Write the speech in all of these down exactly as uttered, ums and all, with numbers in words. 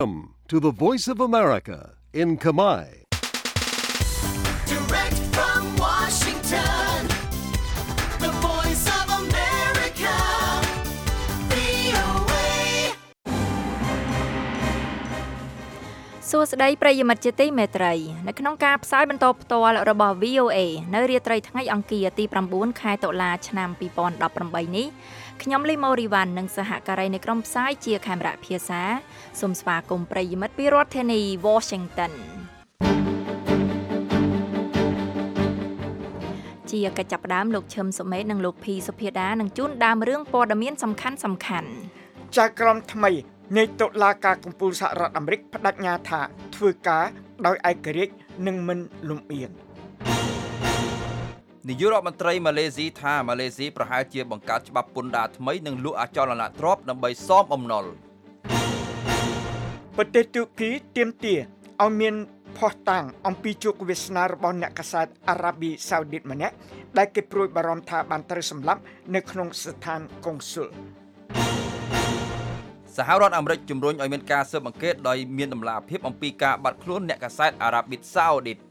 Welcome to the Voice of America in Khmer. Direct from Washington, the Voice of America, វី អូ เอ សួស្តីប្រិយមិត្តជាទីមេត្រីនៅក្នុងការផ្សាយបន្តផ្ទាល់របស់ វី អូ เอ នៅរាត្រីថ្ងៃអង្គារទី9ខែតុលាឆ្នាំ2018នេះខ្ញុំលីម៉ូរីវ៉ាន់និងសហការីនៃក្រុមផ្សាយជាខេមរៈភាសាសូមស្វាគមន៍ប្រិយមិត្តពីរដ្ឋធានី Washington ជាកិច្ចចាប់ផ្ដើមលោកឈឹមសុមេតនិងលោកភីសុភាដានឹងជូនដើមរឿងព័ត៌មានសំខាន់សំខាន់ចាក់ក្រុមថ្មីនៃតុលាការកំពូលសហរដ្ឋអាមេរិកបដិញ្ញាថាធ្វើការដោយឯករាជ្យនិងមិនលំអៀងនាយករដ្ឋមន្ត្រីម៉ាឡេស៊ីថាម៉ាឡេស៊ីប្រហែលជាបង្កើតច្បាប់ពន្ធដារថ្មីនិងលក់អចលនទ្រព្យដើម្បីសងបំណុលប្រទេសទូគីទាមទារឲ្យមានភស្តុតាងអំពីជោគវាសនារបស់អ្នកកាសែតអារ៉ាប៊ីសាអូឌីតម្នាក់ដែលគេព្រួយបារម្ភថាបានត្រូវសម្លាប់នៅក្នុងស្ថានកុងស៊ុលសហរដ្ឋអាមេរិកជំរុញឲ្យមានការស៊ើបអង្កេតដោយមានតម្លាភាពអំពីការបាត់ខ្លួនអ្នកកាសែតអារ៉ាប៊ីសាអូឌីត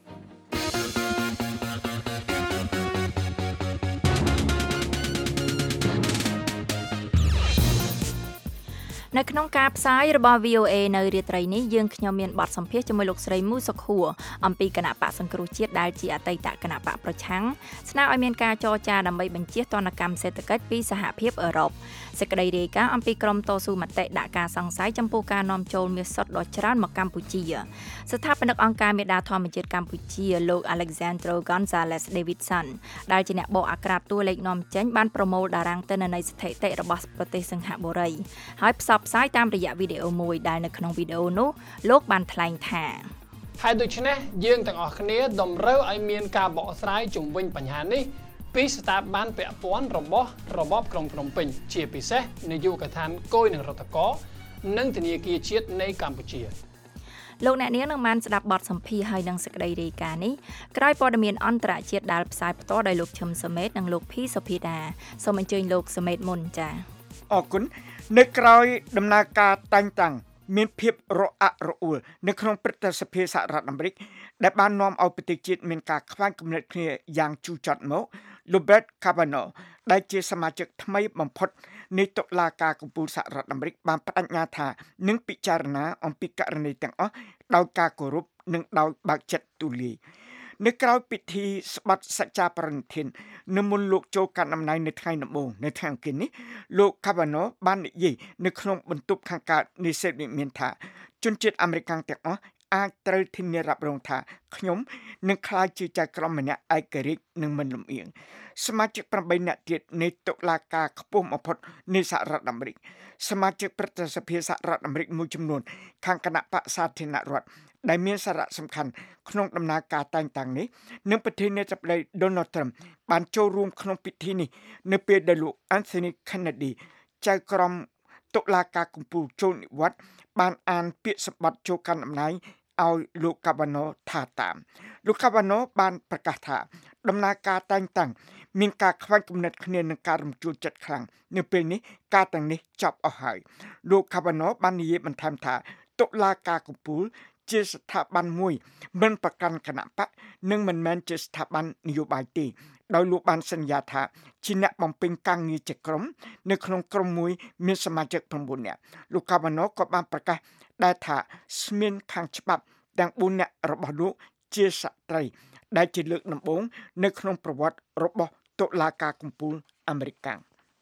នៅក្នុងការផ្សាយរបស់ វី អូ เอ នៅរាត្រីនេះយើងខ្ញុំមានបទសម្ភាសន៍ជាមួយលោកស្រីមូសុខួរអំពីគណៈបកសង្គ្រោះជាតិដែលជាអតីតគណៈបកប្រឆាំងស្នើឲ្យមានការចរចាដើម្បីបញ្ជៀសទណ្ឌកម្មសេដ្ឋកិច្ចពីសហភាពអឺរ៉ុបសេចក្តីរាយការណ៍អំពីក្រុមតស៊ូមតិដាក់ការសង្ស័យចំពោះការនាំចូលមាសសុទ្ធដ៏ច្រើនមកកម្ពុជាស្ថាបនិកអង្គការមេដាធម្មជាតិកម្ពុជាលោក Alexandro Gonzalez Davidson ដែលជាអ្នកបកអាក្រាតតួលេខនាំចេញបានប្រមូលតារាងទិន្នន័យស្ថិតិរបស់ប្រទេសសិង្ហបុរីហើយផ្សព្វផ្សាយតាមរយៈវីដេអូមួយដែលនៅក្នុងវីដេអូនោះលោកបានថ្លែងថាហើយដូច្នេះយើងទាំងអស់គ្នាតម្រូវឲ្យមានការបកស្រាយជុំវិញបញ្ហានេះពីស្ថាប័នពាក់ព័ន្ធរបស់របបក្រុងភ្នំពេញជាពិសេសនាយកដ្ឋានគយនឹងរដ្ឋកោនិងធនាគារជាតិនៃកម្ពុជាលោកអ្នកនាងនឹងបានស្ដាប់បទសម្ភាសន៍ហើយនឹងសេចក្តីរាយការណ៍នេះក្រោយព័ត៌មានអន្តរជាតិដែលផ្សាយផ្ទាល់ដោយលោកឈឹមសមេតនិងលោកភីសុភាដាសូមអញ្ជើញលោកសមេតមុនចា៎អរគុណនៅក្រៅដំណើរការតែងតាំងមានភាពរអាក់រអួលនៅក្នុងព្រឹទ្ធសភាសហរដ្ឋអាមេរិកដែលបាននាំឲ្យប្រទេសជាតិមានការខ្វែងគំនិតគ្នាយ៉ាងជូរចត់មកលោក Brett Kavanaugh ដែលជាសមាជិកថ្មីបំផុតនៃតុលាការកំពូលសហរដ្ឋអាមេរិកបានបដិញ្ញាថានឹងពិចារណាអំពីករណីទាំងអស់ដោយការគោរពនិងដោយបើកចិត្តទូលាយនៅក្រៅពិធីស្បត់សច្ចាបរណធាននៅមុនលោកចូលកាន់តំណែងនៅថ្ងៃដំបូងនៅថ្ងៃអង្គារនេះលោក Kavanaugh បាននិយាយនៅក្នុងបន្ទប់ខាងកើតនៃសេតវិមានថាជនជាតិអាមេរិកទាំងអស់អាចត្រូវធានារ៉ាប់រងថាខ្ញុំនឹងក្លាយជាចៅក្រមម្នាក់ឯករាជ្យនិងមិនលំអៀងសមាជិក8នាក់ទៀតនៃតុលាការខ្ពស់បំផុតនៃសហរដ្ឋអាមេរិកសមាជិកព្រឹទ្ធសភាសហរដ្ឋអាមេរិកមួយចំនួនខាងគណៈបក្សសាធារណរដ្ឋដែលមានសារៈសំខាន់ក្នុងដំណើរការតែងតាំងនេះនិងប្រធានាធិបតី Donald Trump បានចូលរួមក្នុងពិធីនេះនៅពេលដែលលោក Anthony Kennedy ចៅក្រមតុលាការកំពូលចូលនិវត្តន៍បានអានពាក្យសម្បត្តិចូលកាន់តំណែងឲ្យលោក Kavanaugh ថាតាមលោក Kavanaugh បានប្រកាសថាដំណើរការតែងតាំងមានការខ្វែងគំនិតគ្នានឹងការរំជួលចិត្តខ្លាំងនៅពេលនេះការទាំងនេះចប់អស់ហើយលោក Kavanaugh បាននិយាយបន្ថែមថាតុលាការកំពូលជាស្ថាប័នមួយមិនប្រកាន់គណៈបកនិងមិនមែនជាស្ថាប័ននយោបាយទេដោយលោកបានសន្យាថាជាអ្នកបំពេញការងារជាក្រុមនៅក្នុងក្រុមមួយមានសមាជិក9នាក់លោក Kavanaugh ក៏បានប្រកាសដែរថាស្មានខាងច្បាប់ទាំង4នាក់របស់លោកជាស្ត្រីដែលជាលើកដំបូងនៅក្នុងប្រវត្តិរបស់តុលាការកំពូលអាមេរិក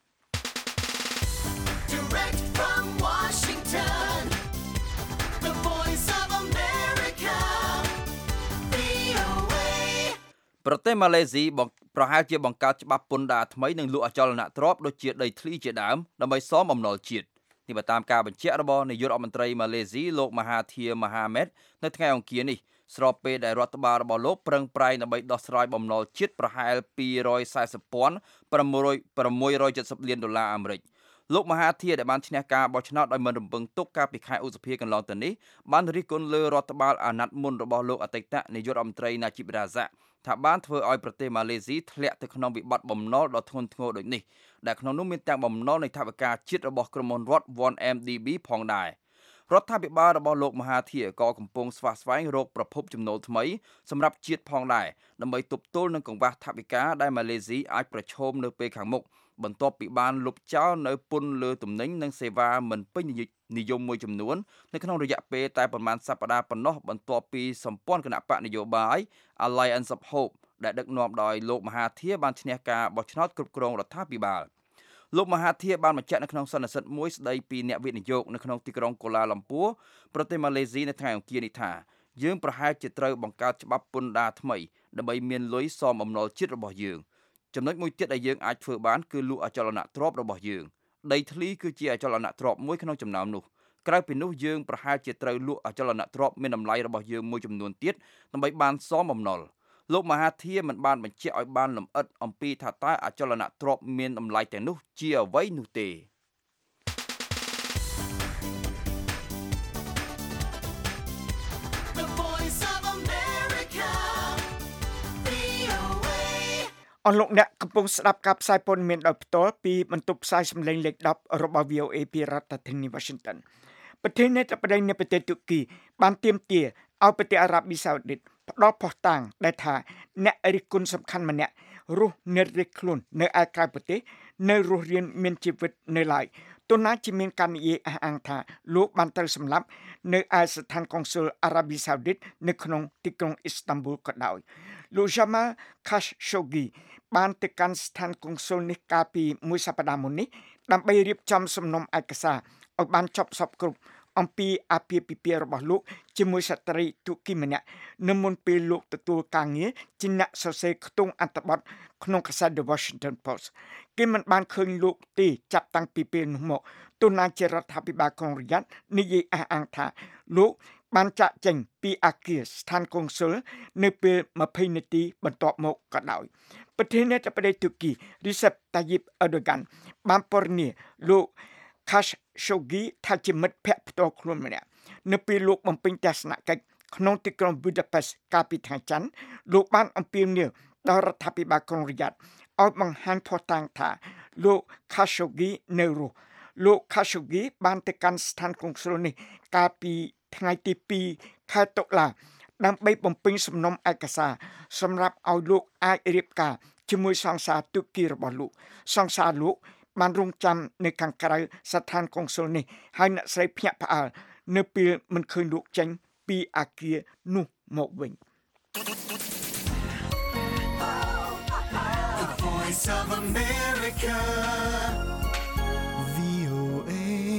Direct from Washington The Voice of America វី អូ เอប្រទេសម៉ាឡេស៊ីប្រហែលជាបង្កើតច្បាប់ពន្ធដារថ្មីនិងលក់អចលនទ្រព្យដូចជាដីធ្លីជាដើមដើម្បីសងបំណុលជាតិនេះបើតាមការបញ្ជាក់របស់នាយករដ្ឋមន្ត្រីម៉ាឡេស៊ីលោកមហាធាម៉ាហាម៉េតនៅថ្ងៃអង្គារនេះស្របពេលដែលរដ្ឋបាលរបស់លោកប្រឹងប្រែងដើម្បីដោះស្រាយបំណុលជាតិប្រហែលពីររយសែសិបពាន់ប្រាំមួយរយседមលានដុល្លារអាមេរិកលោកមហាធាដែលបានឈ្នះការបោះឆ្នោតដោយមិនរំពឹងទុកកាលពីខែឧសភាកន្លងទៅនេះបានរិះគន់លើរដ្ឋបាលអាណត្តិមុនរបស់លោកអតីតនាយករដ្ឋមន្ត្រីណាជីបរ៉ាហ្សាក់ថាបានធ្វើឲ្យប្រទេសម៉ាឡេស៊ីធ្លាក់ទៅក្នុងវិបត្តិបំណុលដ៏ធ្ងន់ធ្ងរដូចនេះដែលក្នុងនោះមានទាំងបំណុលនៃថវិកាជាតិរបស់ក្រុមហ៊ុនរដ្ឋ one M D B ផងដែររដ្ឋាភិបាលរបស់លោកមហាធាក៏កំពុងស្វះស្វែងរកប្រភពចំណូលថ្មីសម្រាប់ជាតិផងដែរដើម្បីទប់ទល់នឹងកង្វះថវិកាដែលម៉ាឡេស៊ីអាចប្រឈមនៅពេលខាងមុខបន្ទាប់ពីបានលុបចោលនៅពន្ធលើទំនិញនិងសេវាមិនពេញនិយមមួយចំនួននៅក្នុងរយៈពេលតែប្រមាណសប្តាហ៍ប៉ុណ្ណោះបន្ទាប់ពីសម្ព័ន្ធគណៈបកនយោបាយ Alliance of Hope ដែលដឹកនាំដោយលោកមហាធាបានឈ្នះការបោះឆ្នោតគ្រប់គ្រងរដ្ឋាភិបាលលោកមហាធាបានបញ្ជាក់នៅក្នុងសន្និសីទមួយស្ដីពីអ្នកវិនិយោគនៅក្នុងទីក្រុងកូឡាឡាំពួរប្រទេសម៉ាឡេស៊ីនៅថ្ងៃអង្គារនេះថាយើងប្រហែលជាត្រូវបង្កើតច្បាប់ពន្ធដារថ្មីដើម្បីមានលុយសមអំណុលជាតិរបស់យើងចំណុចមួយទៀតដែលយើងអាចធ្វើបានគឺលក់អចលនទ្រព្យរបស់យើងដីធ្លីគឺជាអចលនទ្រព្យមួយក្នុងចំណោមនោះក្រៅពីនោះយើងប្រហែលជាត្រូវលក់អចលនទ្រព្យមានតម្លៃរបស់យើងមួយចំនួនទៀតដើម្បីបានសមអំណុលលោកមហាធាមិនបានបញ្ជាក់ឲ្យបានលម្អិតអំពីថាតើអចលនទ្រព្យមានតម្លៃទាំងនោះជាអ្វីនោះទេអស់លោកអ្នកកំពុងស្ដាប់ការផ្សាយព័ត៌មានដោយផ្ទាល់ពីបន្ទប់ផ្សាយសម្លេងលេខដប់របស់ វី អូ អេ ពីរដ្ឋធានី Washington ប្រធានាធិបតីនៃប្រទេសទូគីបានទាមទារឲ្យប្រទេសអារ៉ាប៊ីសាអូឌីតផ្ដល់ភស្តុតាងដែលថាអ្នករិះគន់សំខាន់ម្នាក់រស់នៅរិះខ្លួននៅឯក្រៅប្រទេសនៅរស់រានមានជីវិតនៅឡើយទោះណាជាមានការនិយាយអះអាងថាលោកបានត្រូវសម្លាប់នៅឯស្ថានកុងស៊ុលអារ៉ាប៊ីសាអូឌីតនៅក្នុងទីក្រុងអ៊ីស្តាំប៊ូលក៏ដោយលោក Jamal Khashoggi បានទៅកាន់ស្ថានកុងស៊ុលនេះកាលពីមួយសប្តាហ៍មុននេះដើម្បីរៀបចំសំណុំឯកសារឲ្យបានចប់សពគ្រប់អំពីអាពាហ៍ពិពាហ៍របស់លោកជាមួយស្ត្រីទូគីម្នាក់នៅមុនពេលលោកទទួលការងារជាអ្នកសរសេរខ្ទង់អត្ថបទក្នុងកាសែត The Washington Post គេមិនបានឃើញលោកទេចាប់តាំងពីពេលនោះមកទោះណាជារដ្ឋាភិបាលក្រុងរីយ៉ាតនិយាយអះអាងថាលោកបានចាក់ចេញពីអគារស្ថានកុងស៊ុលនៅពេលยี่สิบនាទីបន្ទាប់មកក៏ដោយប្រធានាធិបតីទូគី Recep Tayyip Erdogan បានពណ៌នាលោក Khashoggi ថាជាមិត្តភក្តិផ្ទាល់ខ្លួនម្នាក់នៅពេលលោកបំពេញទស្សនកិច្ចក្នុងទីក្រុង Budapest កាលពីថ្ងៃច័ន្ទលោកបានអំពាវនាវដល់រដ្ឋាភិបាលក្រុងរីយ៉ាតឲ្យបង្ហាញភស្តុតាងថាលោក Khashoggi នៅរស់លោក Khashoggi បានទៅកាន់ស្ថានកុងស៊ុលនេះកាលពីថ្ងៃទីពីរខែតុលាដើម្បីបំពេញសំណុំឯកសារសម្រាប់ឲ្យលោកអាចរៀបការជាមួយសង្សារទូគីរបស់លោកសង្សារលោកបានរងចាំនៅខាងក្រៅស្ថានកុងស៊ុលនេះហើយអ្នកស្រីភ្ញាក់ផ្អើលនៅពេលមិនឃើញលោកចេញពីអគារនោះមកវិញ The Voice of America វី អូ เอ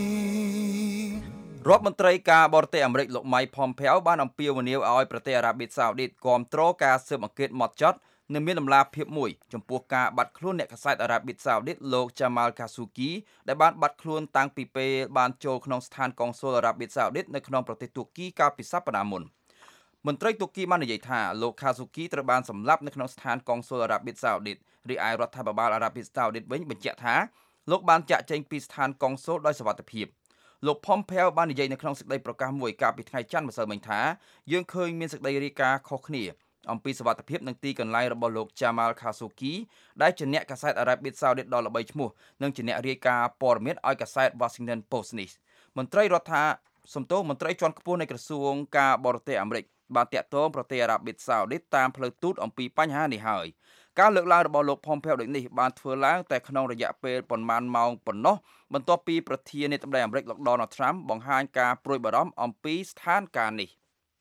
រដ្ឋមន្ត្រីការបរទេសអាមេរិកលោក Mike Pompeo បានអំពាវនាវឲ្យប្រទេសអារ៉ាប៊ីសាអូឌីតគាំទ្រការស៊ើបអង្កេតហ្មត់ចត់និងមានតម្លាភាពមួយចំពោះការបាត់ខ្លួនអ្នកកាសែតអារ៉ាប៊ីសាអូឌីតលោក Jamal Khashoggi ដែលបានបាត់ខ្លួនតាំងពីពេលបានចូលក្នុងស្ថានកុងស៊ុលអារ៉ាប៊ីសាអូឌីតនៅក្នុងប្រទេសទូគីកាលពីសប្តាហ៍មុនមន្ត្រីទូគីបាននិយាយថាលោក Khashoggi ត្រូវបានសម្លាប់នៅក្នុងស្ថានកុងស៊ុលអារ៉ាប៊ីសាអូឌីតរីឯរដ្ឋាភិបាលអារ៉ាប៊ីសាអូឌីតវិញបញ្ជាក់ថាលោកបានចាក់ចែងពីស្ថានកុងស៊ុលដោយសុវត្ថិភាពលោក Pompeo បាននិយាយនៅក្នុងសេចក្តីប្រកាសមួយកាលពីថ្ងៃច័ន្ទម្សិលមិញថាយើងឃើញមានសេចក្តីរាយការណ៍ខុសគ្នាអំពីសុវត្ថិភាពនិងទីកន្លែងរបស់លោក Jamal Khashoggi ដែលជាអ្នកកាសែតអារ៉ាប៊ីសាអូឌីតដ៏ល្បីឈ្មោះនិងជាអ្នករាយការណ៍ព័ត៌មានឲ្យកាសែត Washington Post នេះមន្ត្រីរដ្ឋាសំទោសមន្ត្រីជាន់ខ្ពស់នៃក្រសួងការបរទេសអាមេរិកបានតាក់ទងប្រទេសអារ៉ាប៊ីសាអូឌីតតាមផ្លូវទូតអំពីបញ្ហានេះហើយការលើកឡើងរបស់លោក Pompeo ដូចនេះបានធ្វើឡើងតែក្នុងរយៈពេលប៉ុន្មានម៉ោងប៉ុណ្ណោះបន្ទាប់ពីប្រធានាធិបតីអាមេរិកលោក Donald Trump បង្ហាញការព្រួយបារម្ភអំពីស្ថានភាពនេះ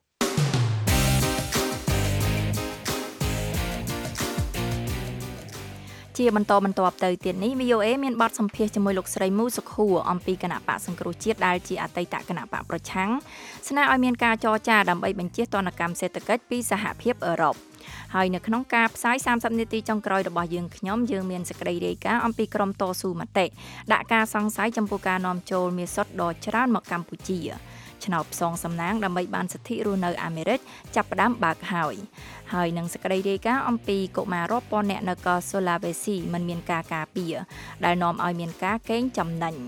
ជាបន្តបន្ទាប់ទៅទៀតនេះ វី អូ អេ មានបទសម្ភាសន៍ជាមួយលោកស្រីមូសុខួរអំពីគណៈបកសង្គ្រោះជាតិដែលជាអតីតគណៈបកប្រឆាំងស្នើឲ្យមានការចរចាដើម្បីបញ្ជៀសទណ្ឌកម្មសេដ្ឋកិច្ចពីសហភាពអឺរ៉ុបហើយនៅក្នុងការផ្សាយសាមសិបនាទីចុងក្រោយរបស់យើងខ្ញុំយើងមានសេចក្តីរាយការណ៍អំពីក្រុមតស៊ូមតិដាក់ការសង្ស័យចំពោះការនាំចូលមាសសុទ្ធដ៏ច្រើនមកកម្ពុជាឆ្នោតផ្សងសំណាងដើម្បីបានសិទ្ធិរស់នៅអាមេរិកចាប់ផ្ដើមបើកហើយហើយនឹងសេចក្តីរាយការណ៍អំពីកុមាររាប់ពាន់នាក់នៅកោះ Sulawesi មិនមានការការពារដែលនាំឲ្យមានការកេងចំណេញ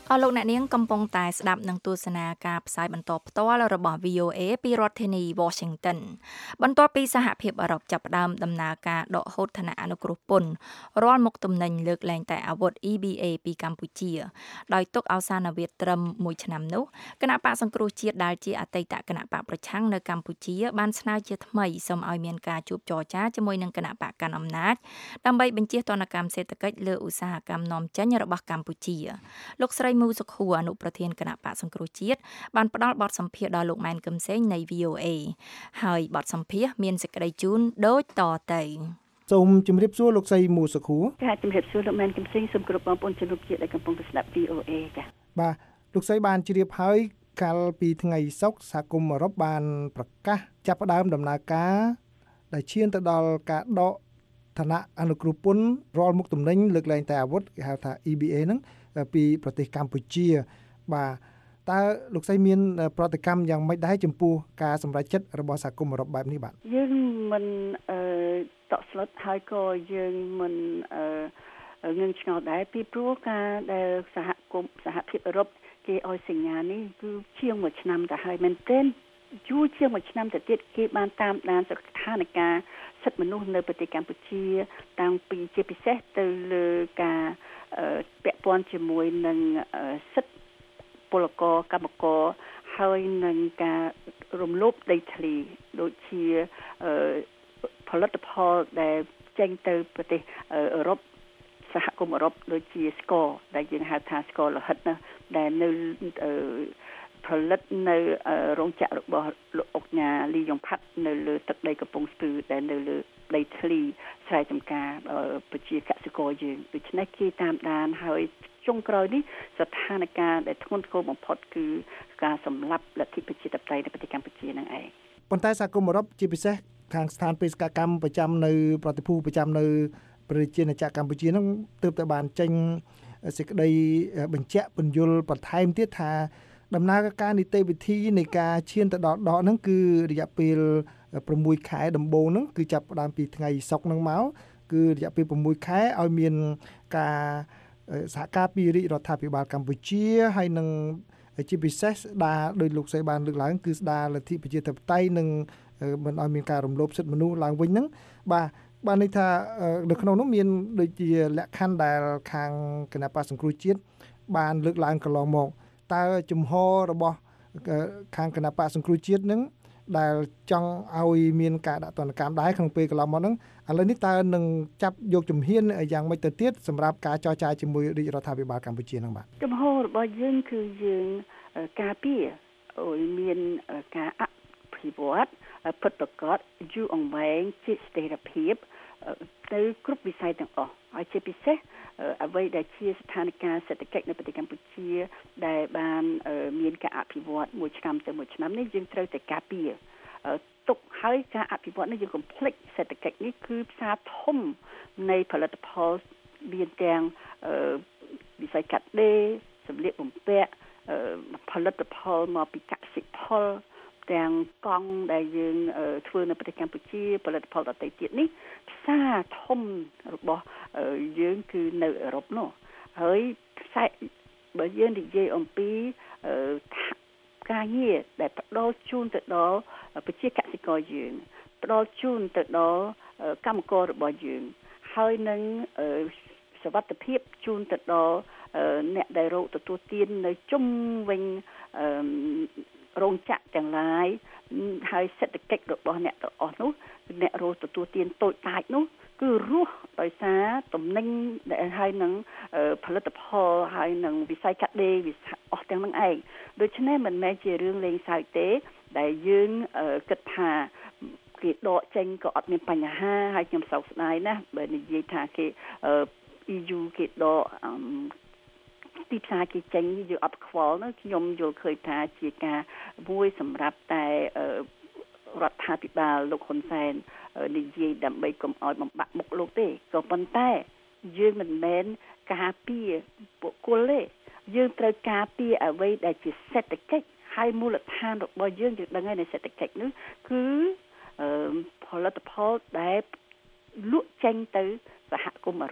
អស់លោកអ្នកនាងកំពុងតែស្ដាប់នឹងទស្សនាការផ្សាយបន្តផ្ទាល់របស់ វី អូ เอ ពីរដ្ឋធានី Washington បន្ទាប់ពីសហភាពអឺរ៉ុបចាប់ផ្ដើមដំណើរការដកហូតឋានៈអនុគ្រោះពន្ធរាល់មុខទំនិញលើកលែងតែអាវុធ អ៊ី ប៊ី เอ ពីកម្ពុជាដោយទុកអវសានវិតត្រឹមមួយឆ្នាំនោះគណៈបកសង្គ្រោះជាតិដែលជាអតីតគណៈបកប្រឆាំងនៅកម្ពុជាបានស្នើជាថ្មីសូមឲ្យមានការជួបចរចាជាមួយនឹងគណៈបកកាន់អំណាចដើម្បីបញ្ជាទណ្ឌកម្មសេដ្ឋកិច្ចលើឧស្សាហកម្មនាំចេញរបស់កម្ពុជាលោកស្រីមូសុខួរអនុប្រធានគណៈបកសង្គ្រោះជាតិបានផ្ដល់បទសម្ភាសន៍ដល់លោកម៉ែនកឹមសេងនៃ វី អូ เอ ហើយបទសម្ភាសន៍មានសេចក្តីជូនដូចតទៅសូមជម្រាបសួរលោកស្រីមូសុខួរចាជម្រាបសួរលោកម៉ែនកឹមសេងសូមគោរពបងប្អូនជនរួមជាតិដែលកំពុងស្ដាប់ វី អូ เอ ចាបាទលោកស្រីបានជ្រាបហើយកាលពីថ្ងៃសុក្រសហគមន៍អឺរ៉ុបបានប្រកាសចាប់ផ្ដើមដំណើរការដែលឈានទៅដល់ការដកឋានៈអនុគ្រោះពន្ធរាល់មុខទំនិញលើកលែងតែអាវុធគេហៅថា អ៊ី ប៊ី เอ ហ្នឹងពីប្រទេសកម្ពុជាបាទតើលោកស្រីមានប្រតិកម្មយ៉ាងម៉េចដែរចំពោះការសម្រេចចិត្តរបស់សហគមន៍អឺរ៉ុបបែបនេះបាទយើងមិនអឺតក់ស្លុតហើយក៏យើងមិនអឺងឿងឆ្ងល់ដែរពីព្រោះការដែលសហគមន៍សហភាពអឺរ៉ុបគេឲ្យសញ្ញានេះគឺជាងមួយឆ្នាំទៅហើយមែនទែនយូរជាងមួយឆ្នាំទៅទៀតគេបានតាមដានស្ថានភាពសិទ្ធិមនុស្សនៅប្រទេសកម្ពុជាតាំងពីជាពិសេសទៅលើការពាក់ព័ន្ធជាមួយនឹងសិទ្ធិពលករកម្មករហើយនឹងការរំលោភដីធ្លីដូចជាផលិតផលដែលចេញទៅប្រទេសអឺរ៉ុបសហគមន៍អឺរ៉ុបដូចជាស្ករដែលយើងហៅថាស្ករលោហិតណាដែលនៅផលិតនៅរោងចក្ររបស់លោកអុកញ៉ាលីយ៉ុងផាត់នៅលើទឹកដីកំពង់ស្ពឺដែលនៅលើដីធ្លីស្រែចម្ការប្រជាកសិករយើងដូច្នេះគេតាមដានហើយចុងក្រោយនេះស្ថានភាពដែលធ្ងន់ធ្ងរបំផុតគឺការសម្លាប់លទ្ធិប្រជាធិបតេយ្យនៅប្រទេសកម្ពុជានឹងឯងប៉ុន្តែសហគមន៍អឺរ៉ុបជាពិសេសខាងស្ថានបេសកកម្មប្រចាំនៅប្រតិភូប្រចាំនៅប្រជាណាចក្រកម្ពុជានឹងទើបតែបានចេញសេចក្តីបញ្ជាក់ពន្យល់បន្ថែមទៀតថាដំណើរការនីតិវិធីនៃការឈានទៅដល់ដកហ្នឹងគឺរយៈពេលប្រាំមួយខែដំបូងហ្នឹងគឺចាប់ផ្ដើមពីថ្ងៃសុក្រហ្នឹងមកគឺរយៈពេលប្រាំមួយខែឲ្យមានការសហការពីរាជរដ្ឋាភិបាលកម្ពុជាហើយនឹងជាពិសេសស្ដារដោយលោកស្រីបានលើកឡើងគឺស្ដារលទ្ធិប្រជាធិបតេយ្យនិងមិនឲ្យមានការរំលោភសិទ្ធិមនុស្សឡើងវិញហ្នឹងបាទបានន័យថានៅក្នុងនោះមានដូចជាលក្ខខណ្ឌដែលខាងគណៈបក្សសង្គ្រោះជាតិបានលើកឡើងកន្លងមកតើជំហររបស់ខាងគណៈបក្សសង្គ្រោះជាតិនឹងដែលចង់ឲ្យមានការដាក់ទណ្ឌកម្មដែរក្នុងពេលកន្លងមកហ្នឹងឥឡូវនេះតើនឹងចាប់យកជំហានយ៉ាងម៉េចទៅទៀតសម្រាប់ការចរចាជាមួយរាជរដ្ឋាភិបាលកម្ពុជាហ្នឹងបាទជំហររបស់យើងគឺយើងការពារឲ្យមានការអភិវឌ្ឍពិតប្រាកដយូរអង្វែងជាស្ថិរភាពទៅគ្រប់វិស័យទាំងអស់ហើយជាពិសេសអ្វីដែលជាស្ថានភាពសេដ្ឋកិច្ចនៅប្រទេសកម្ពុជាដែលបានមានការអភិវឌ្ឍមួយឆ្នាំទៅមួយឆ្នាំនេះយើងត្រូវតែការពារទុកហើយការអភិវឌ្ឍនេះយើងកុំភ្លេចសេដ្ឋកិច្ចនេះគឺផ្សារធំនៃផលិតផលមានទាំងវិស័យកាត់ដេរសម្លៀកបំពាក់ផលិតផលមកពីកសិផលទាំងកង់ដែលយើងធ្វើនៅប្រទេសកម្ពុជាផលិតផលដទៃទៀតនេះផ្សារធំរបស់យើងគឺនៅអឺរ៉ុបនោះហើយផ្សាយបើយើងនិយាយអំពីការងារដែលផ្ដល់ជូនទៅដល់ប្រជាកសិករយើងផ្ដល់ជូនទៅដល់កម្មកររបស់យើងហើយនឹងសុវត្ថិភាពជូនទៅដល់អ្នកដែលរកទទួលទាននៅជុំវិញរោងចក្រទាំងឡាយហើយសេដ្ឋកិច្ចរបស់អ្នកទាំងអស់នោះអ្នករកទទួលទានតូចតាចនោះគឺរស់ដោយសារទំនិញដែលហើយនឹងផលិតផលហើយនឹងវិស័យកាត់ដេរវិស័យអស់ទាំងនឹងឯងដូច្នេះមិនមែនជារឿងលេងសើចទេដែលយើងគិតថាគេដកចេញក៏អត់មានបញ្ហាហើយខ្ញុំសោកស្ដាយណាស់បើនិយាយថាគេ អ៊ី យូ គេដកទីផ្សារគេចេញយើងអត់ខ្វល់ណាខ្ញុំយល់ឃើញថាជាការមួយសម្រាប់តែរដ្ឋាភិបាលលោកហ៊ុនសែននិយាយដើម្បីកុំឲ្យបំបាក់មុខលោកទេក៏ប៉ុន្តែយើងមិនមែនការពារបុគ្គលទេយើងត្រូវការពារអ្វីដែលជាសេដ្ឋកិច្ចហើយមូលដ្ឋានរបស់យើងយើងដឹងហើយในសេដ្ឋកិច្ចនោះគឺផលិតផលដែលលក់ចេញទៅសហគមន៍អឺរ៉ុប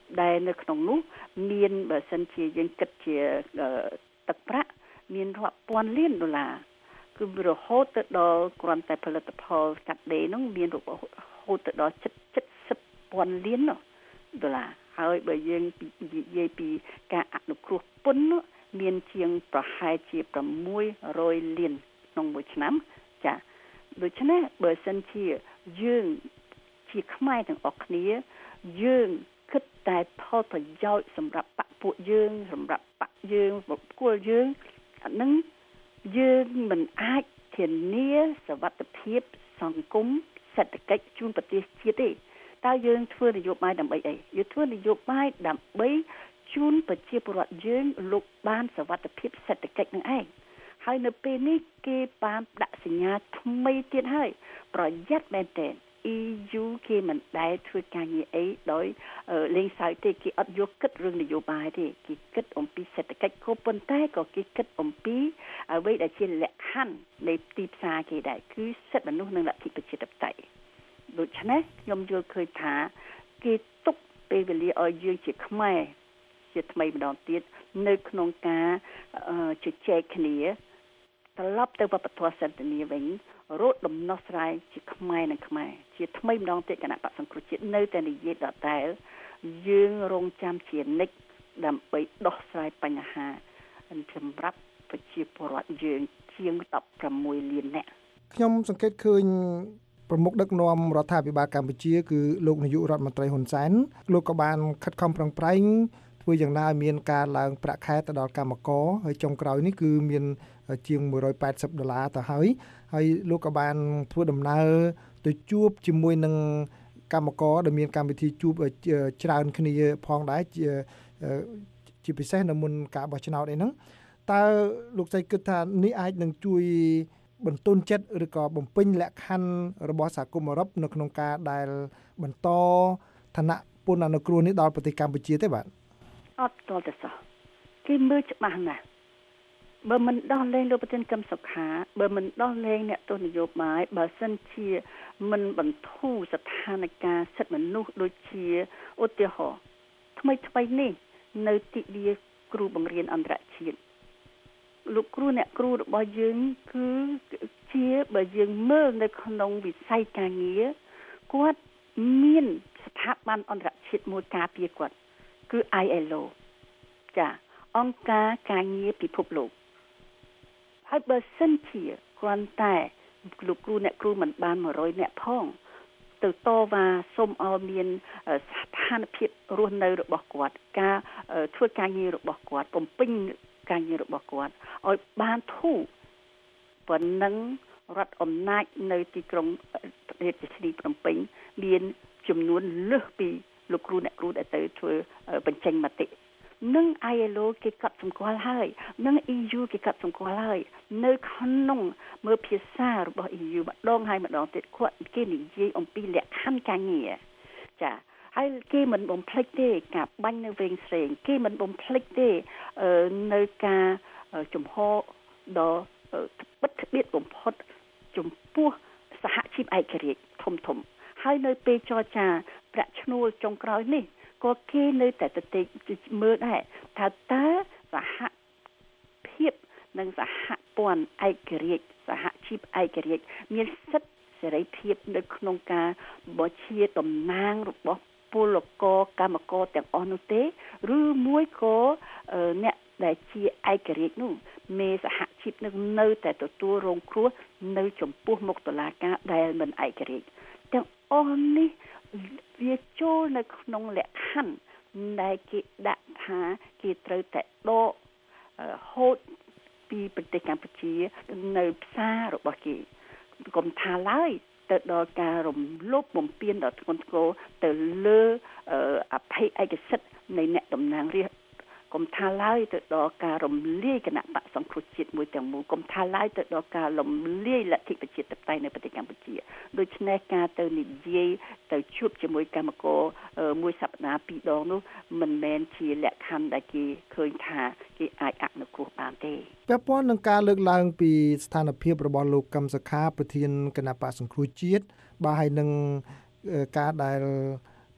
ដែលនៅក្នុងនោះមានបើសិនជាយើងគិតជាទឹកប្រាក់មានរាប់ពាន់លានដុល្លារគឺរហូតទៅដល់គ្រាន់តែផលិតផលកាត់ដេរនោះមានរហូតទៅដល់ជិតជិតសិបពាន់លានដុល្លារហើយបើយើងនិយាយពីការអនុគ្រោះពន្ធនោះមានជាងប្រហែលជាប្រាំមួយរយលានក្នុងមួយឆ្នាំចាដូច្នេះបើសិនជាយើងជាខ្មែរទាំងអស់គ្នាយើងគិតតែផលប្រយោជន៍សម្រាប់បកពួកយើងសម្រាប់បកយើងបុគ្គលយើងអានឹងយើងមិនអាចធានាសុវត្ថិភាពសង្គមសេដ្ឋកិច្ចជូនប្រទេសជាតិទេតើយើងធ្វើនយោបាយដើម្បីអីយើងធ្វើនយោបាយដើម្បីជូនប្រជាពលរដ្ឋយើងលោកបានសុវត្ថិភាពសេដ្ឋកិច្ចនឹងឯងហើយនៅពេលនេះគេបានដាក់សញ្ញាថ្មីទៀតហើយប្រយ័ត្នមែនទែន អ៊ី យូ គេមិនដែលធ្វើការងារអីដោយលេងសើចទេគេអត់យកគិតរឿងនយោបាយទេគេគិតអំពីសេដ្ឋកិច្ចក៏ប៉ុន្តែក៏គេគិតអំពីអ្វីដែលជាលក្ខខណ្ឌនៃទីផ្សារគេដែរគឺសិទ្ធិមនុស្សនិងលទ្ធិប្រជាធិបតេយ្យដូច្នេះខ្ញុំយល់ឃើញថាគេទុកពេលវេលាឲ្យយើងជាខ្មែរជាថ្មីម្ដងទៀតនៅក្នុងការជជែកគ្នាត្រឡប់ទៅវប្បធម៌សន្តិនិកវិញរោគដំណោះស្រាយជាខ្មែរនិងខ្មែរជាថ្មីម្ដងទៀតគណៈបក្សសង្គ្រោះជាតិនៅតែនិយាយដដែលយើងរងចាំជានិច្ចដើម្បីដោះស្រាយបញ្ហាសម្រាប់ប្រជាពលរដ្ឋយើងជាងដប់ប្រាំមួយលាននាក់ខ្ញុំសង្កេតឃើញប្រមុខដឹកនាំរដ្ឋាភិបាលកម្ពុជាគឺលោកនាយករដ្ឋមន្ត្រីហ៊ុនសែនលោកក៏បានខិតខំប្រឹងប្រែងធ្វើយ៉ាងណាឲ្យមានការឡើងប្រាក់ខែទៅដល់កម្មករហើយចុងក្រោយនេះគឺមានជាងមួយរយแปดสิบដុល្លារទៅហើយហើយលោកក៏បានធ្វើដំណើរទៅជួបជាមួយនឹងកម្មករដែលមានកម្មវិធីជួបច្រើនគ្នាផងដែរជាជាពិសេសនៅមុនការបោះឆ្នោតអីហ្នឹងតើលោកស្រីគិតថានេះអាចនឹងជួយបន្ទន់ចិត្តឬក៏បំពេញលក្ខខណ្ឌរបស់សហគមន៍អឺរ៉ុបនៅក្នុងការដែលបន្តឋានៈពន្ធអនុគ្រោះនេះដល់ប្រទេសកម្ពុជាទេបាទអត់តទៅសោះគេមើលច្បាស់ណាស់បើមិនដោះលែងលោកប្រធានកឹមសុខាបើមិនដោះលែងអ្នកទស្សនយោបាយបើសិនជាមិនបន្ធូរស្ថានភាពសិទ្ធិមនុស្សដូចជាឧទាហរណ៍ថ្មីថ្មីនេះនៅទិវាគ្រូបង្រៀនអន្តរជាតិលោកគ្រូអ្នកគ្រូរបស់យើងគឺជាបើយើងមើលនៅក្នុងវិស័យការងារគាត់មានស្ថាប័នអន្តរជាតិមួយការពារគាត់គឺ ไอ แอล โอ ចាអង្គការការងារពិភពលោកហើយបើសិនជាគ្រាន់តែលោកគ្រូអ្នកគ្រូមិនបានមួយរយនាក់ផងទៅតវ៉ាសូមឲ្យមានស្ថានភាពរស់នៅរបស់គាត់ការធ្វើការងាររបស់គាត់បំពេញការងាររបស់គាត់ឲ្យបានធូរប៉ុណ្ណឹងរដ្ឋអំណាចនៅទីក្រុងរាជធានីភ្នំពេញមានចំនួនលើសពីលោកគ្រូអ្នកគ្រូដែលទៅធ្វើបញ្ចេញមតិនឹង ไอ แอล โอ គេកាត់សម្គាល់ហើយនឹង អ៊ី យូ គេកាត់សម្គាល់ហើយនៅក្នុងមើលភាសារបស់ អ៊ី យូ ម្ដងហើយម្ដងទៀតគាត់គេនិយាយអំពីលក្ខខណ្ឌការងារចាហើយគេមិនបំភ្លេចទេការបាញ់នៅវែងស្រេងគេមិនបំភ្លេចទេនៅការជំហរដ៏បិទស្បៀតបំផុតចំពោះសហជីពឯករាជ្យធំធំហើយនៅពេលចរចាប្រាក់ឈ្នួលចុងក្រោយនេះក៏គេនៅតែទៅមើលដែរថាតើសហភាពនិងសហព័ន្ធឯករាជ្យសហជីពឯករាជ្យមានសិទ្ធិសេរីភាពនៅក្នុងការបោះជាតំណាងរបស់ពលករកម្មករទាំងអស់នោះទេឬមួយក៏អ្នកដែលជាឯករាជ្យនោះមេសហជីពនឹងនៅតែទទួលរងគ្រោះនៅចំពោះមុខតុលាការដែលមិនឯករាជ្យទាំងអស់នេះវាចូលនៅក្នុងលក្ខខណ្ឌដែលគេដាក់ថាគេត្រូវតែដកហូតពីប្រទេសកម្ពុជានៅផ្សាររបស់គេកុំថាឡើយទៅដល់ការរំលោភបំពានដល់ធ្ងន់ធ្ងរទៅលើអភ័យឯកសិទ្ធិនៃអ្នកតំណាងរាស្ត្រកុំថាឡើយទៅដល់ការរំលាយគណៈបក្សសង្គ្រោះជាតិមួយទាំងមូលកុំថាឡើយទៅដល់ការរំលាយលទ្ធិប្រជាធិបតេយ្យនៅប្រទេសកម្ពុជាដូច្នេះការទៅនិយាយទៅជួបជាមួយគណៈកម្មការមួយសប្តាហ៍ពីរដងនោះមិនមែនជាលក្ខខណ្ឌដែលគេឃើញថាគេអាចអនុគ្រោះបានទេពាក់ព័ន្ធនឹងការលើកឡើងពីស្ថានភាពរបស់លោកកឹមសុខាប្រធានគណៈបក្សសង្គ្រោះជាតិបាទហើយនឹងការដែល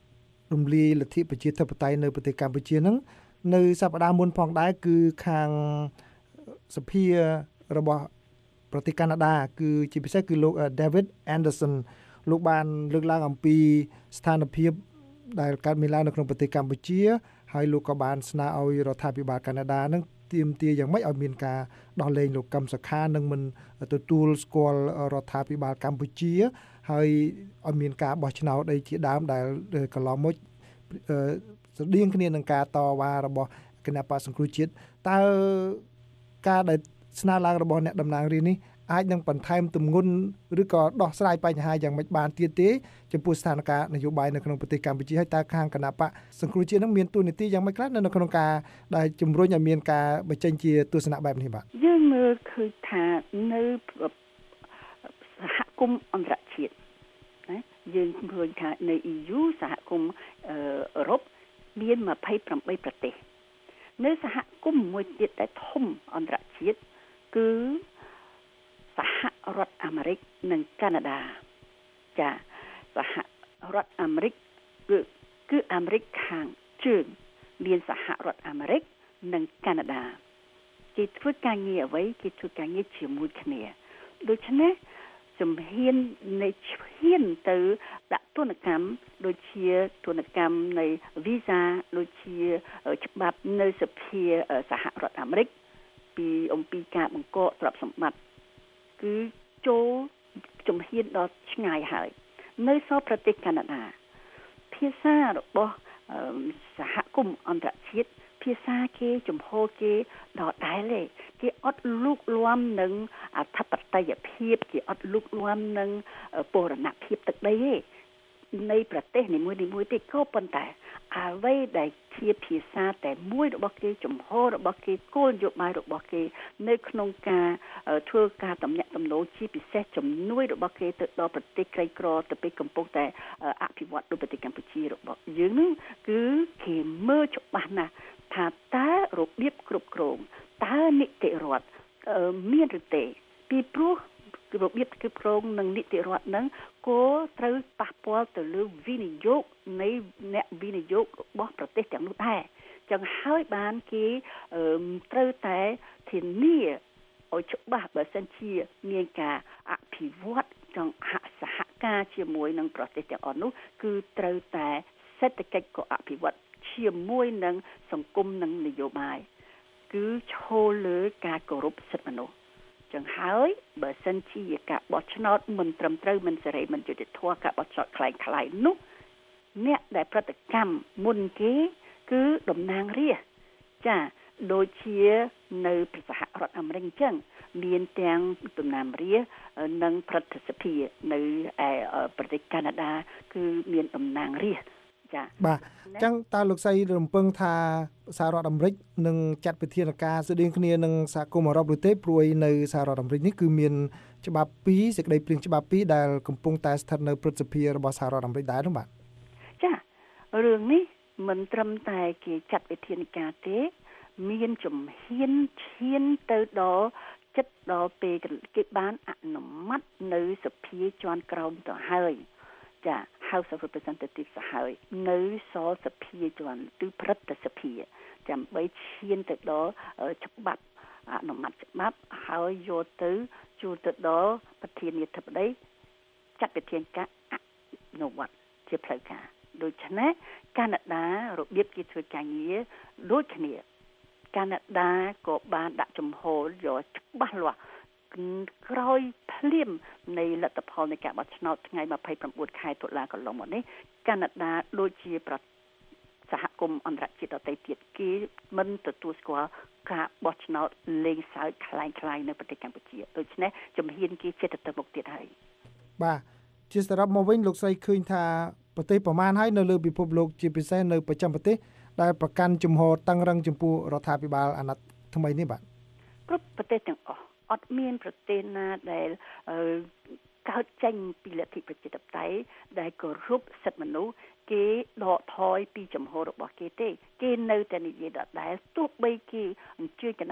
រំលាយលទ្ធិប្រជាធិបតេយ្យនៅប្រទេសកម្ពុជាហ្នឹងនៅសប្តាហ៍មុនផងដែរគឺខាងសភារបស់ប្រទេសកាណាដាគឺជាពិសេសគឺលោក David Anderson លោកបានលើកឡើងអំពីស្ថានភាពដែលកើតមានឡើងនៅក្នុងប្រទេសកម្ពុជាហើយលោកក៏បានស្នើឲ្យរដ្ឋាភិបាលកាណាដានឹងទាមទារយ៉ាងម៉េចឲ្យមានការដោះលែងលោកកឹមសុខានិងមិនទទួលស្គាល់រដ្ឋាភិបាលកម្ពុជាហើយឲ្យមានការបោះឆ្នោតអីជាដើមដែលកន្លងមកស្រដៀងគ្នានឹងការតវ៉ារបស់គណៈបក្សសង្គ្រោះជាតិតើការដែលស្នើឡើងរបស់អ្នកតំណាងរាស្ត្រនេះអាចនឹងបន្ថែមទម្ងន់ឬក៏ដោះស្រាយបញ្ហាយ៉ាងម៉េចបានទៀតទេចំពោះស្ថានភាពនយោបាយនៅក្នុងប្រទេសកម្ពុជាហើយតើខាងគណៈបក្សសង្គ្រោះជាតិនឹងមានតួនាទីយ៉ាងម៉េចខ្លះនៅក្នុងការដែលជំរុញឲ្យមានការបញ្ចេញជាទស្សនៈបែបនេះបាទយើងមើលឃើញថានៅសហគមន៍អន្តរជាតិណាយើងឃើញថានៅ E U សហគមន៍អឺរ៉ុបមានยี่สิบแปดប្រទេសនៅសហគមន៍មួយទៀតដែលធំអន្តរជាតិគឺសហរដ្ឋអាមេរិកនិងកាណាដាចាសហរដ្ឋអាមេរិកគឺគឺអាមេរិកខាងជើងមានសហរដ្ឋអាមេរិកនិងកាណាដាគេធ្វើការងារអ្វីគេធ្វើការងារជាមួយគ្នាដូច្នេះជំហាននៃឈានទៅដាក់ទណ្ឌកម្មដូចជាទណ្ឌកម្មនៃវីសាដូចជាច្បាប់នៅសភាសហរដ្ឋអាមេរិកពីអំពីការបង្កកទ្រព្យសម្បត្តិគឺចូលជំហានដល់ឆ្ងាយហើយនៅសល់ប្រទេសកាណាដាភាសារបស់សហគមន៍អន្តរជាតិភាសាគេចំហគេដល់ដែរទេគេអត់លូកលាំនឹងអធិបតេយ្យភាពគេអត់លូកលាំនឹងបូរណភាពទឹកដីទេនៃប្រទេសនីមួយៗទេក៏ប៉ុន្តែអ្វីដែលជាភាសាតែមួយរបស់គេចំហរបស់គេគោលនយោបាយរបស់គេនៅក្នុងការធ្វើការតំណាក់តំណងជាពិសេសជំនួយរបស់គេទៅដល់ប្រទេសក្រីក្រទៅពេលកំពុងតែអភិវឌ្ឍដូចប្រទេសកម្ពុជារបស់យើងនោះគឺគេមើលច្បាស់ណាស់ថាតើរបៀបគ្រប់គ្រងតើនីតិរដ្ឋមានឬទេពីព្រោះរបៀបគ្រប់គ្រងនិងនីតិរដ្ឋហ្នឹងក៏ត្រូវប៉ះពាល់ទៅលើវិនិយោគនៃអ្នកវិនិយោគរបស់ប្រទេសទាំងនោះដែរចឹងហើយបានគេត្រូវតែធានាឲ្យច្បាស់បើសិនជាមានការអភិវឌ្ឍចង់សហការជាមួយនឹងប្រទេសទាំងអស់នោះគឺត្រូវតែសេដ្ឋកិច្ចក៏អភិវឌ្ឍជាមួយនឹងសង្គមនិងនយោបាយគឺឈលលើការគោរពសិទ្ធិមនុស្សចឹងហើយបើសិនជាការបោះឆ្នោតមិនត្រឹមត្រូវមិនសេរីមិនយុត្តិធម៌ការបោះឆ្នោតคล้ายៗនោះអ្នកដែលប្រតិកម្មមុនគេគឺតំណាងរាស្ត្រចាដូចជានៅសហរដ្ឋអាមេរិកអញ្ចឹងមានទាំងតំណាងរាស្ត្រនិងប្រតិសភានៅឯប្រទេសកាណាដាគឺមានតំណាងរាស្ត្រចាបាទអញ្ចឹងតើលោកស្រីរំពឹងថាសហរដ្ឋអាមេរិកនឹងចាត់វិធានការស្តីងគ្នានឹងសហគមន៍អឺរ៉ុបឬទេព្រោះនៅសហរដ្ឋអាមេរិកនេះគឺមានច្បាប់ពីរសេចក្តីព្រាងច្បាប់ពីរដែលកំពុងតែស្ថិតនៅព្រឹទ្ធសភារបស់សហរដ្ឋអាមេរិកដែរនោះបាទចារឿងនេះមិនត្រឹមតែគេចាត់វិធានការទេមានជំហានឈានទៅដល់ចិត្តដល់ពេលគេបានអនុម័តនៅសភាជាន់ក្រោមទៅហើយចា House of Representatives ហើយនៅសលសភាជាន់គឺព្រឹទ្ធសភាចាំបីឈានទៅដល់ច្បាប់អនុម័តច្បាប់ហើយយកទៅជួលទៅដល់ប្រធានាធិបតីចាត់វិធានការអនុវត្តជាផ្លូវការដូច្នេះកាណាដារបៀបគេធ្វើការងារដូចគ្នាកាណាដាក៏បានដាក់ចំហយកច្បាស់លាស់ក្រោយភ្លាមនៃលទ្ធផលនៃការបោះឆ្នោតថ្ងៃยี่สิบเก้าខែតុលាកន្លងមកនេះកាណាដាដូចជាប្រសហគមន៍អន្តរជាតិដទៃទៀតគេមិនទទួលស្គាល់ការបោះឆ្នោតលេងសើចคล้ายៗនៅប្រទេសកម្ពុជាដូច្នេះជំហានគេចិត្តទៅមុខទៀតហើយបាទជាសរុបមកវិញលោកស្រីឃើញថាប្រទេសប្រមាណហើយនៅលើពិភពលោកជាពិសេសនៅប្រចាំប្រទេសដែលប្រកាន់ជំហរតឹងរឹងចំពោះរដ្ឋាភិបាលអាណត្តិថ្មីនេះបាទគ្រប់ប្រទេសទាំងអស់អត់មានប្រទេសណាដែលកើតចេញពីលទ្ធិប្រជាធិបតេយ្យដែលគោរពសិទ្ធិមនុស្សគេដកថយពីចំហររបស់គេទេគេនៅតែនិយាយដដែលទោះបីគេអញ្ជើញគណៈប្រតិភ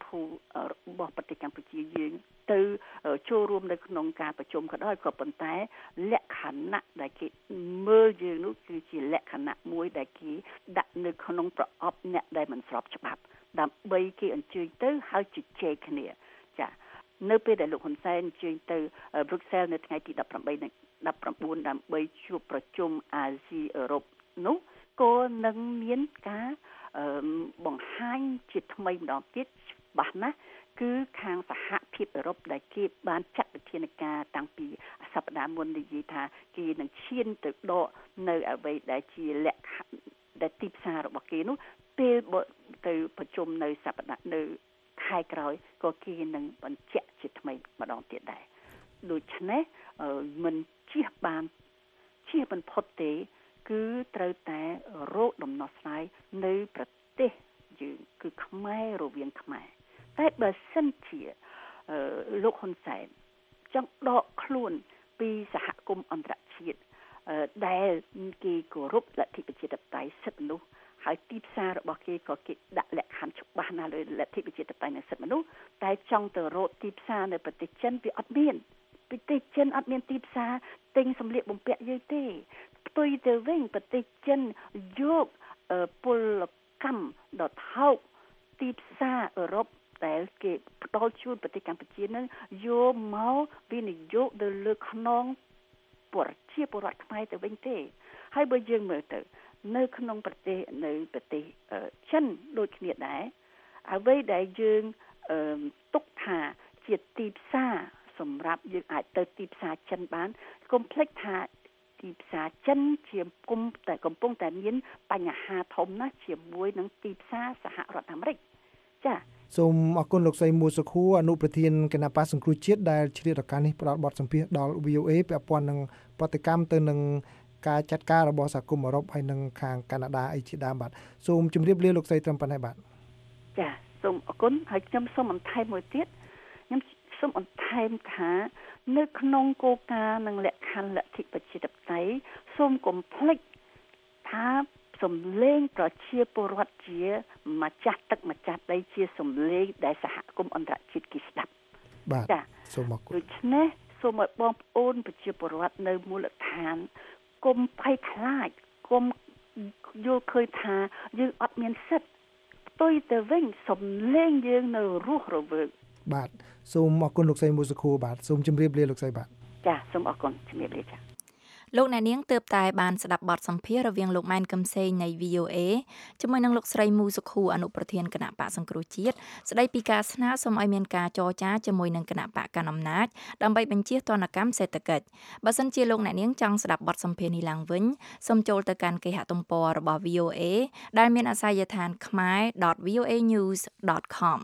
ធុរបស់ប្រទេសកម្ពុជាយើងទៅចូលរួមនៅក្នុងការប្រជុំក៏ដោយក៏ប៉ុន្តែលក្ខណៈដែលគេមើលយើងនោះគឺជាលក្ខណៈមួយដែលគេដាក់នៅក្នុងប្រអប់អ្នកដែលមិនស្របច្បាប់ដើម្បីគេអញ្ជើញទៅហើយជជែកគ្នាចានៅពេលដែលលោកហ៊ុនសែនអញ្ជើញទៅ Brussels នៅថ្ងៃទីដប់ប្រាំបី ដប់ប្រាំបួនដើម្បីជួបប្រជុំអាស៊ីអឺរ៉ុបនោះក៏នឹងមានការបង្ហាញជាថ្មីម្ដងទៀតច្បាស់ណាស់គឺខាងសហភាពអឺរ៉ុបដែលគេបានចាត់វិធានការតាំងពីសប្តាហ៍មុននិយាយថាគេនឹងឈានទៅដកនៅអ្វីដែលជាលក្ខណៈដែលទីផ្សាររបស់គេនោះពេលទៅប្រជុំនៅសប្តាហ៍នៅខែក្រោយក៏គេនឹងបញ្ជាក់ជាថ្មីម្ដងទៀតដែរដូច្នេះមិនជៀសបានជៀសមិនផុតទេគឺត្រូវតែរកដំណោះស្រាយនៅប្រទេសយើងគឺខ្មែររវាងខ្មែរតែបើសិនជាលោកហ៊ុនសែនចង់ដកខ្លួនពីសហគមន៍អន្តរជាតិដែលគេគោរពលទ្ធិប្រជាធិបតេយ្យសិទ្ធិមនុស្សហើយទីផ្សាររបស់គេក៏គេដាក់លក្ខខណ្ឌច្បាស់ណាស់លើលទ្ធិប្រជាធិបតេយ្យនិងសិទ្ធិមនុស្សតែចង់ទៅរកទីផ្សារនៅប្រទេសចិនវាអត់មានប្រទេសចិនអត់មានទីផ្សារទិញសម្លៀកបំពាក់យើងទេផ្ទុយទៅវិញប្រទេសចិនយកពលកម្មដ៏ថោកទីផ្សារអឺរ៉ុបដែលគេផ្ដល់ជូនប្រទេសកម្ពុជានឹងយកមកវិនិយោគទៅលើខ្នងប្រជាពលរដ្ឋខ្មែរទៅវិញទេហើយបើយើងមើលទៅនៅក្នុងប្រទេសនៅប្រទេសចិនដូចគ្នាដែរអ្វីដែលយើងទុកថាជាទីផ្សារសម្រាប់យើងអាចទៅទីផ្សារចិនបានកុំភ្លេចថាទីផ្សារចិនជាគុំតែកំពុងតែមានបញ្ហាធំណាស់ជាមួយនឹងទីផ្សារសហរដ្ឋអាមេរិកចា៎សូមអរគុណលោកស្រីមួសុខួរអនុប្រធានគណៈបក្សសង្គ្រោះជាតិដែលឆ្លៀតឱកាសនេះផ្ដល់បទសម្ភាសន៍ដល់ វី អូ អេ ពាក់ព័ន្ធនឹងប្រតិកម្មទៅនឹងការចាត់ការរបស់សហគមន៍អឺរ៉ុបហើយនឹងខាងកាណាដាអីជាដើមបាទសូមជម្រាបលាលោកស្រីត្រឹមប៉ុណ្ណេះបាទចា៎សូមអរគុណហើយខ្ញុំសូមបន្ថែមមួយទៀតខ្ញុំសូមបន្ថែមថានៅក្នុងគោលការណ៍និងលក្ខខណ្ឌលទ្ធិប្រជាធិបតេយ្យសូមកុំភ្លេចថាសំឡេងប្រជាពលរដ្ឋជាម្ចាស់ទឹកម្ចាស់ដីជាសំឡេងដែលសហគមន៍អន្តរជាតិគេស្ដាប់បាទសូមអរគុណដូច្នេះសូមឲ្យបងប្អូនប្រជាពលរដ្ឋនៅមូលដ្ឋានកុំភ័យខ្លាចកុំយល់ឃើញថាយើងអត់មានសិទ្ធិផ្ទុយទៅវិញសំឡេងយើងនៅរស់រវើកបាទសូមអរគុណលោកស្រីមួសុខួរបាទសូមជម្រាបលាលោកស្រីបាទចាសូមអរគុណជម្រាបលាចាលោកអ្នកនាងទើបតែបានស្ដាប់បទសម្ភាសន៍រវាងលោកម៉ែនកឹមសេងនៃ វី អូ អេ ជាមួយនឹងលោកស្រីមូសុខួរអនុប្រធានគណៈបក្សសង្គ្រោះជាតិស្ដីពីការស្នើសុំឲ្យមានការចរចាជាមួយនឹងគណៈបកកណ្ដាលអំណាចដើម្បីបញ្ជៀសទណ្ឌកម្មសេដ្ឋកិច្ចបើសិនជាលោកអ្នកនាងចង់ស្ដាប់បទសម្ភាសន៍នេះឡើងវិញសូមចូលទៅកាន់គេហទំព័ររបស់ វី អូ អេ ដែលមានអាសយដ្ឋាន khmae dot v o a news dot com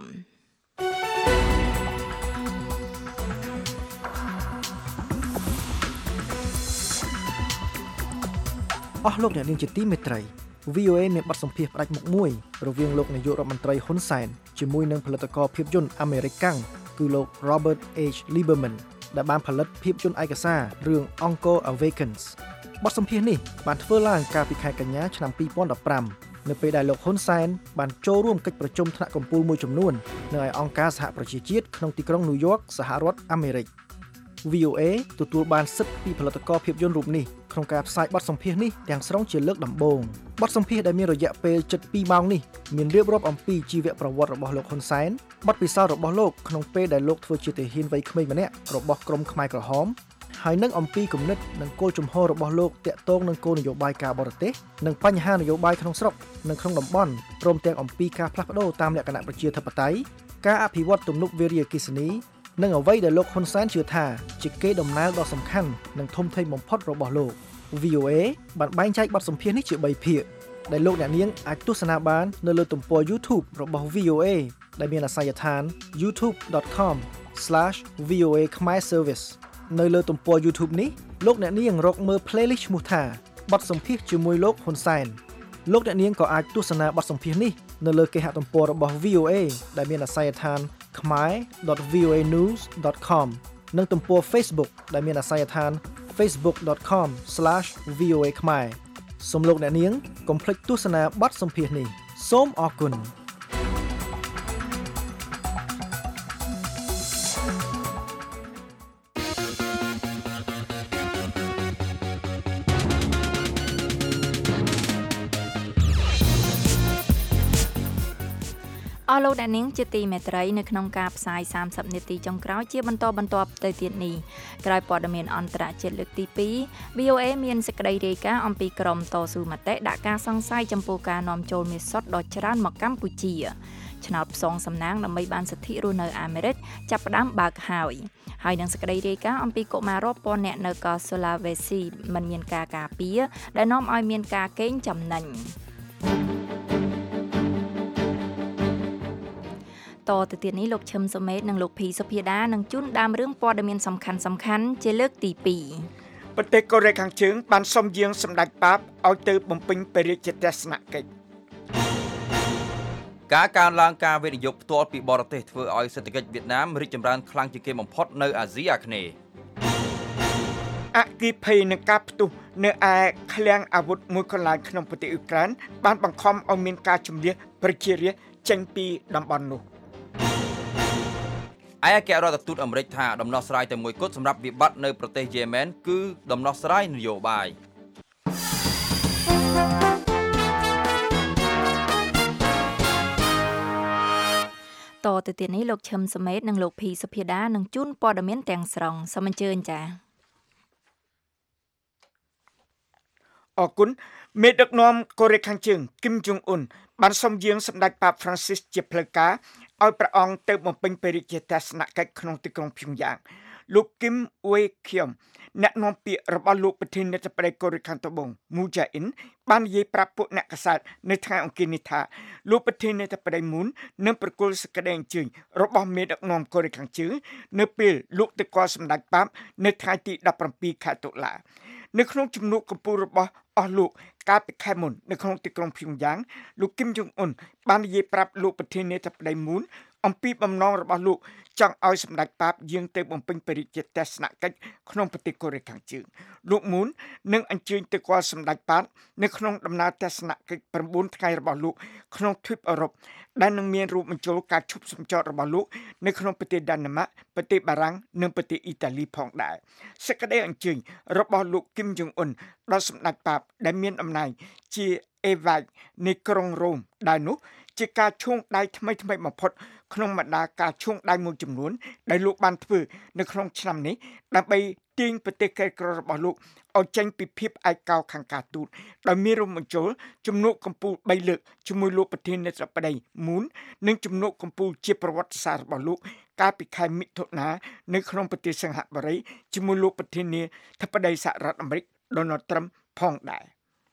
អស់លោកអ្នកនាងជាទីមេត្រី វី អូ អេ មានបទសម្ភាសន៍ផ្ដាច់មុខមួយរវាងលោកនាយករដ្ឋមន្ត្រីហ៊ុនសែនជាមួយនឹងផលិតករភាពយន្តអាមេរិកកាំងគឺលោក Robert H. Lieberman ដែលបានផលិតភាពយន្តឯកសាររឿង Angkor Awakens បទសម្ភាសន៍នេះបានធ្វើឡើងកាលពីខែកញ្ញាឆ្នាំពីរពាន់ដប់ប្រាំនៅពេលដែលលោកហ៊ុនសែនបានចូលរួមកិច្ចប្រជុំថ្នាក់កំពូលមួយចំនួននៅឯអង្គការសហប្រជាជាតិក្នុងទីក្រុងញូវយ៉កសហរដ្ឋអាមេរិក វី អូ អេ ទទួលបានសិទ្ធិពីផលិតករភាពយន្តរូបនេះក្នុងការផ្សាយបទសម្ភាសន៍នេះទាំងស្រុងជាលើកដំបូងបទសម្ភាសន៍ដែលមានរយៈពេលជិតពីរម៉ោងនេះមានរៀបរាប់អំពីជីវប្រវត្តិរបស់លោកហ៊ុនសែនបទពិសោធន៍របស់លោកក្នុងពេលដែលលោកធ្វើជាទាហានវ័យក្មេងម្នាក់របស់ក្រុមខ្មែរក្រហមហើយនឹងអំពីគំនិតនិងគោលជំហររបស់លោកទាក់ទងនឹងគោលនយោបាយការបរទេសនិងបញ្ហានយោបាយក្នុងស្រុកនិងក្នុងតំបន់ព្រមទាំងអំពីការផ្លាស់ប្ដូរតាមលក្ខណៈប្រជាធិបតេយ្យការអភិវឌ្ឍទំនប់វារីអគ្គិសនីនិងអ្វីដែលលោកហ៊ុនសែនជឿថាជាកេរដំណែលដ៏សំខាន់និងធំធេងបំផុតរបស់លោក វី អូ អេ បានបែងចែកបទសម្ភាសន៍នេះជាបីភាគដែលលោកអ្នកនាងអាចទស្សនាបាននៅលើទំព័រ YouTube របស់ វី អូ អេ ដែលមានអាសយដ្ឋាន youtube dot com slash v o a khmer service នៅលើទំព័រ YouTube នេះលោកអ្នកនាងរកមើល playlist ឈ្មោះថាបទសម្ភាសន៍ជាមួយលោកហ៊ុនសែនលោកអ្នកនាងក៏អាចទស្សនាបទសម្ភាសន៍នេះនៅលើគេហទំព័ររបស់ វី អូ អេ ដែលមានអាសយដ្ឋាន khmae dot v o a news dot com និងទំព័រ Facebook ដែលមានអាសយដ្ឋាន facebook dot com slash v o a khmer សូមលោកអ្នកនាងកុំភ្លេចទស្សនាបទសម្ភាសន៍នេះសូមអរគុណលោកអ្នកនាងជាទីមេត្រីនៅក្នុងការផ្សាយសាមសិបនាទីចុងក្រោយជាបន្តបន្ទាប់ទៅទៀតនេះក្រោយព័ត៌មានអន្តរជាតិលើកទីពីរ វី អូ เอ មានសេចក្តីរាយការណ៍អំពីក្រុមតស៊ូមតិដាក់ការសង្ស័យចំពោះការនាំចូលមាសសុទ្ធដ៏ច្រើនមកកម្ពុជាឆ្នោតផ្សងសំណាងដើម្បីបានសិទ្ធិរស់នៅអាមេរិកចាប់ផ្ដើមបើកហើយហើយនឹងសេចក្តីរាយការណ៍អំពីកុមាររាប់ពាន់នាក់នៅកោះ Sulawesi មិនមានការការពារដែលនាំឲ្យមានការកេងចំណេញតទៅទៀតនេះលោកឈឹមសុមេតនិងលោកភីសុភាដានឹងជូនដើមរឿងព័ត៌មានសំខាន់សំខាន់ជាលើកទីពីរប្រទេសកូរ៉េខាងជើងបានសុំយាងសម្ដេចប៉ាបឲ្យទៅបំពេញបរិយាទស្សនកិច្ចការកើនឡើងការវិនិយោគផ្ទាល់ពីបរទេសធ្វើឲ្យសេដ្ឋកិច្ចវៀតណាមរីកចម្រើនខ្លាំងជាងគេបំផុតនៅអាស៊ីអាគ្នេយ៍អគិភ័យនឹងការផ្ទុះនៅឯឃ្លាំងអាវុធមួយកន្លែងក្នុងប្រទេសអ៊ុយក្រែនបានបង្ខំឲ្យមានការជំនះប្រជារាស្ត្រចេញពីតំបន់នោះឯអគ្គរដ្ឋទូតអាមេរិកថាដំណោះស្រាយតែមួយគត់សម្រាប់វិបត្តិនៅប្រទេសយេម៉ែនគឺដំណោះស្រាយនយោបាយតទៅទៀតនេះលោកឈឹមសុមេតនិងលោកភីសុភាដានឹងជូនព័ត៌មានទាំងស្រុងសូមអញ្ជើញចា៎អរគុណមេដឹកនាំកូរ៉េខាងជើងគឹម ចុងអ៊ុនបានសុំយាងសម្ដេចប៉ាប Francis ជាផ្លូវការឲ្យព្រះអង្គទៅបំពេញបរិយាទស្សនកិច្ចក្នុងទីក្រុងព្យុងយ៉ាងលោកគឹម អ៊ុយខៀមអ្នកនាំពាក្យរបស់លោកប្រធានាធិបតីកូរ៉េខាងត្បូង មូចាអ៊ីនបាននិយាយប្រាប់ពួកអ្នកកាសែតនៅថ្ងៃអង្គារនេះថាលោកប្រធានាធិបតីមូននឹងប្រគល់សេចក្តីអញ្ជើញរបស់មេដឹកនាំកូរ៉េខាងជើងនៅពេលលោកទៅគាល់សម្ដេចប៉ាបនៅថ្ងៃទីដប់ប្រាំពីរខែតុលានៅក្នុងជំនួបកម្ពុជារបស់អស់លោកកាលពីខែមុននៅក្នុងទីក្រុងព្យុងយ៉ាងលោកគឹម ចុងអ៊ុនបាននិយាយប្រាប់លោកប្រធានាធិបតីមូនអំពីបំណងរបស់លោកចង់ឲ្យសម្ដេចប៉ាបយាងទៅបំពេញបរិយាទស្សនកិច្ចក្នុងប្រទេសកូរ៉េខាងជើងលោកមូននឹងអញ្ជើញទៅគាល់សម្ដេចប៉ាបនៅក្នុងដំណើរទស្សនកិច្ច៩ថ្ងៃរបស់លោកក្នុងទ្វីបអឺរ៉ុបដែលនឹងមានរួមបញ្ចូលការឈប់សម្ចតរបស់លោកនៅក្នុងប្រទេសដាណឺម៉ាកប្រទេសបារាំងនិងប្រទេសអ៊ីតាលីផងដែរសេចក្តីអញ្ជើញរបស់លោកគឹម ចុងអ៊ុនដល់សម្ដេចប៉ាបដែលមានអំណាចជាអេវ៉ាច់នៃក្រុងរ៉ូមដែលនោះជាការឈោងដៃថ្មីថ្មីបំផុតក្នុងបម្ដាការឈោងដៃមួយចំនួនដែលលោកបានធ្វើនៅក្នុងឆ្នាំនេះដើម្បីទាញប្រទេសកែក្ររបស់លោកឲ្យចេញពីភាពឯកោខាងការទូតដោយមានរួមបញ្ចូលជំនួបកម្ពុជាបីលើកជាមួយលោកប្រធានាធិបតីមូននិងជំនួបកម្ពុជាជាប្រវត្តិសាស្ត្ររបស់លោកកាលពីខែមិថុនានៅក្នុងប្រទេសសិង្ហបុរីជាមួយលោកប្រធានាធិបតីសហរដ្ឋអាមេរិក Donald Trump ផងដែរ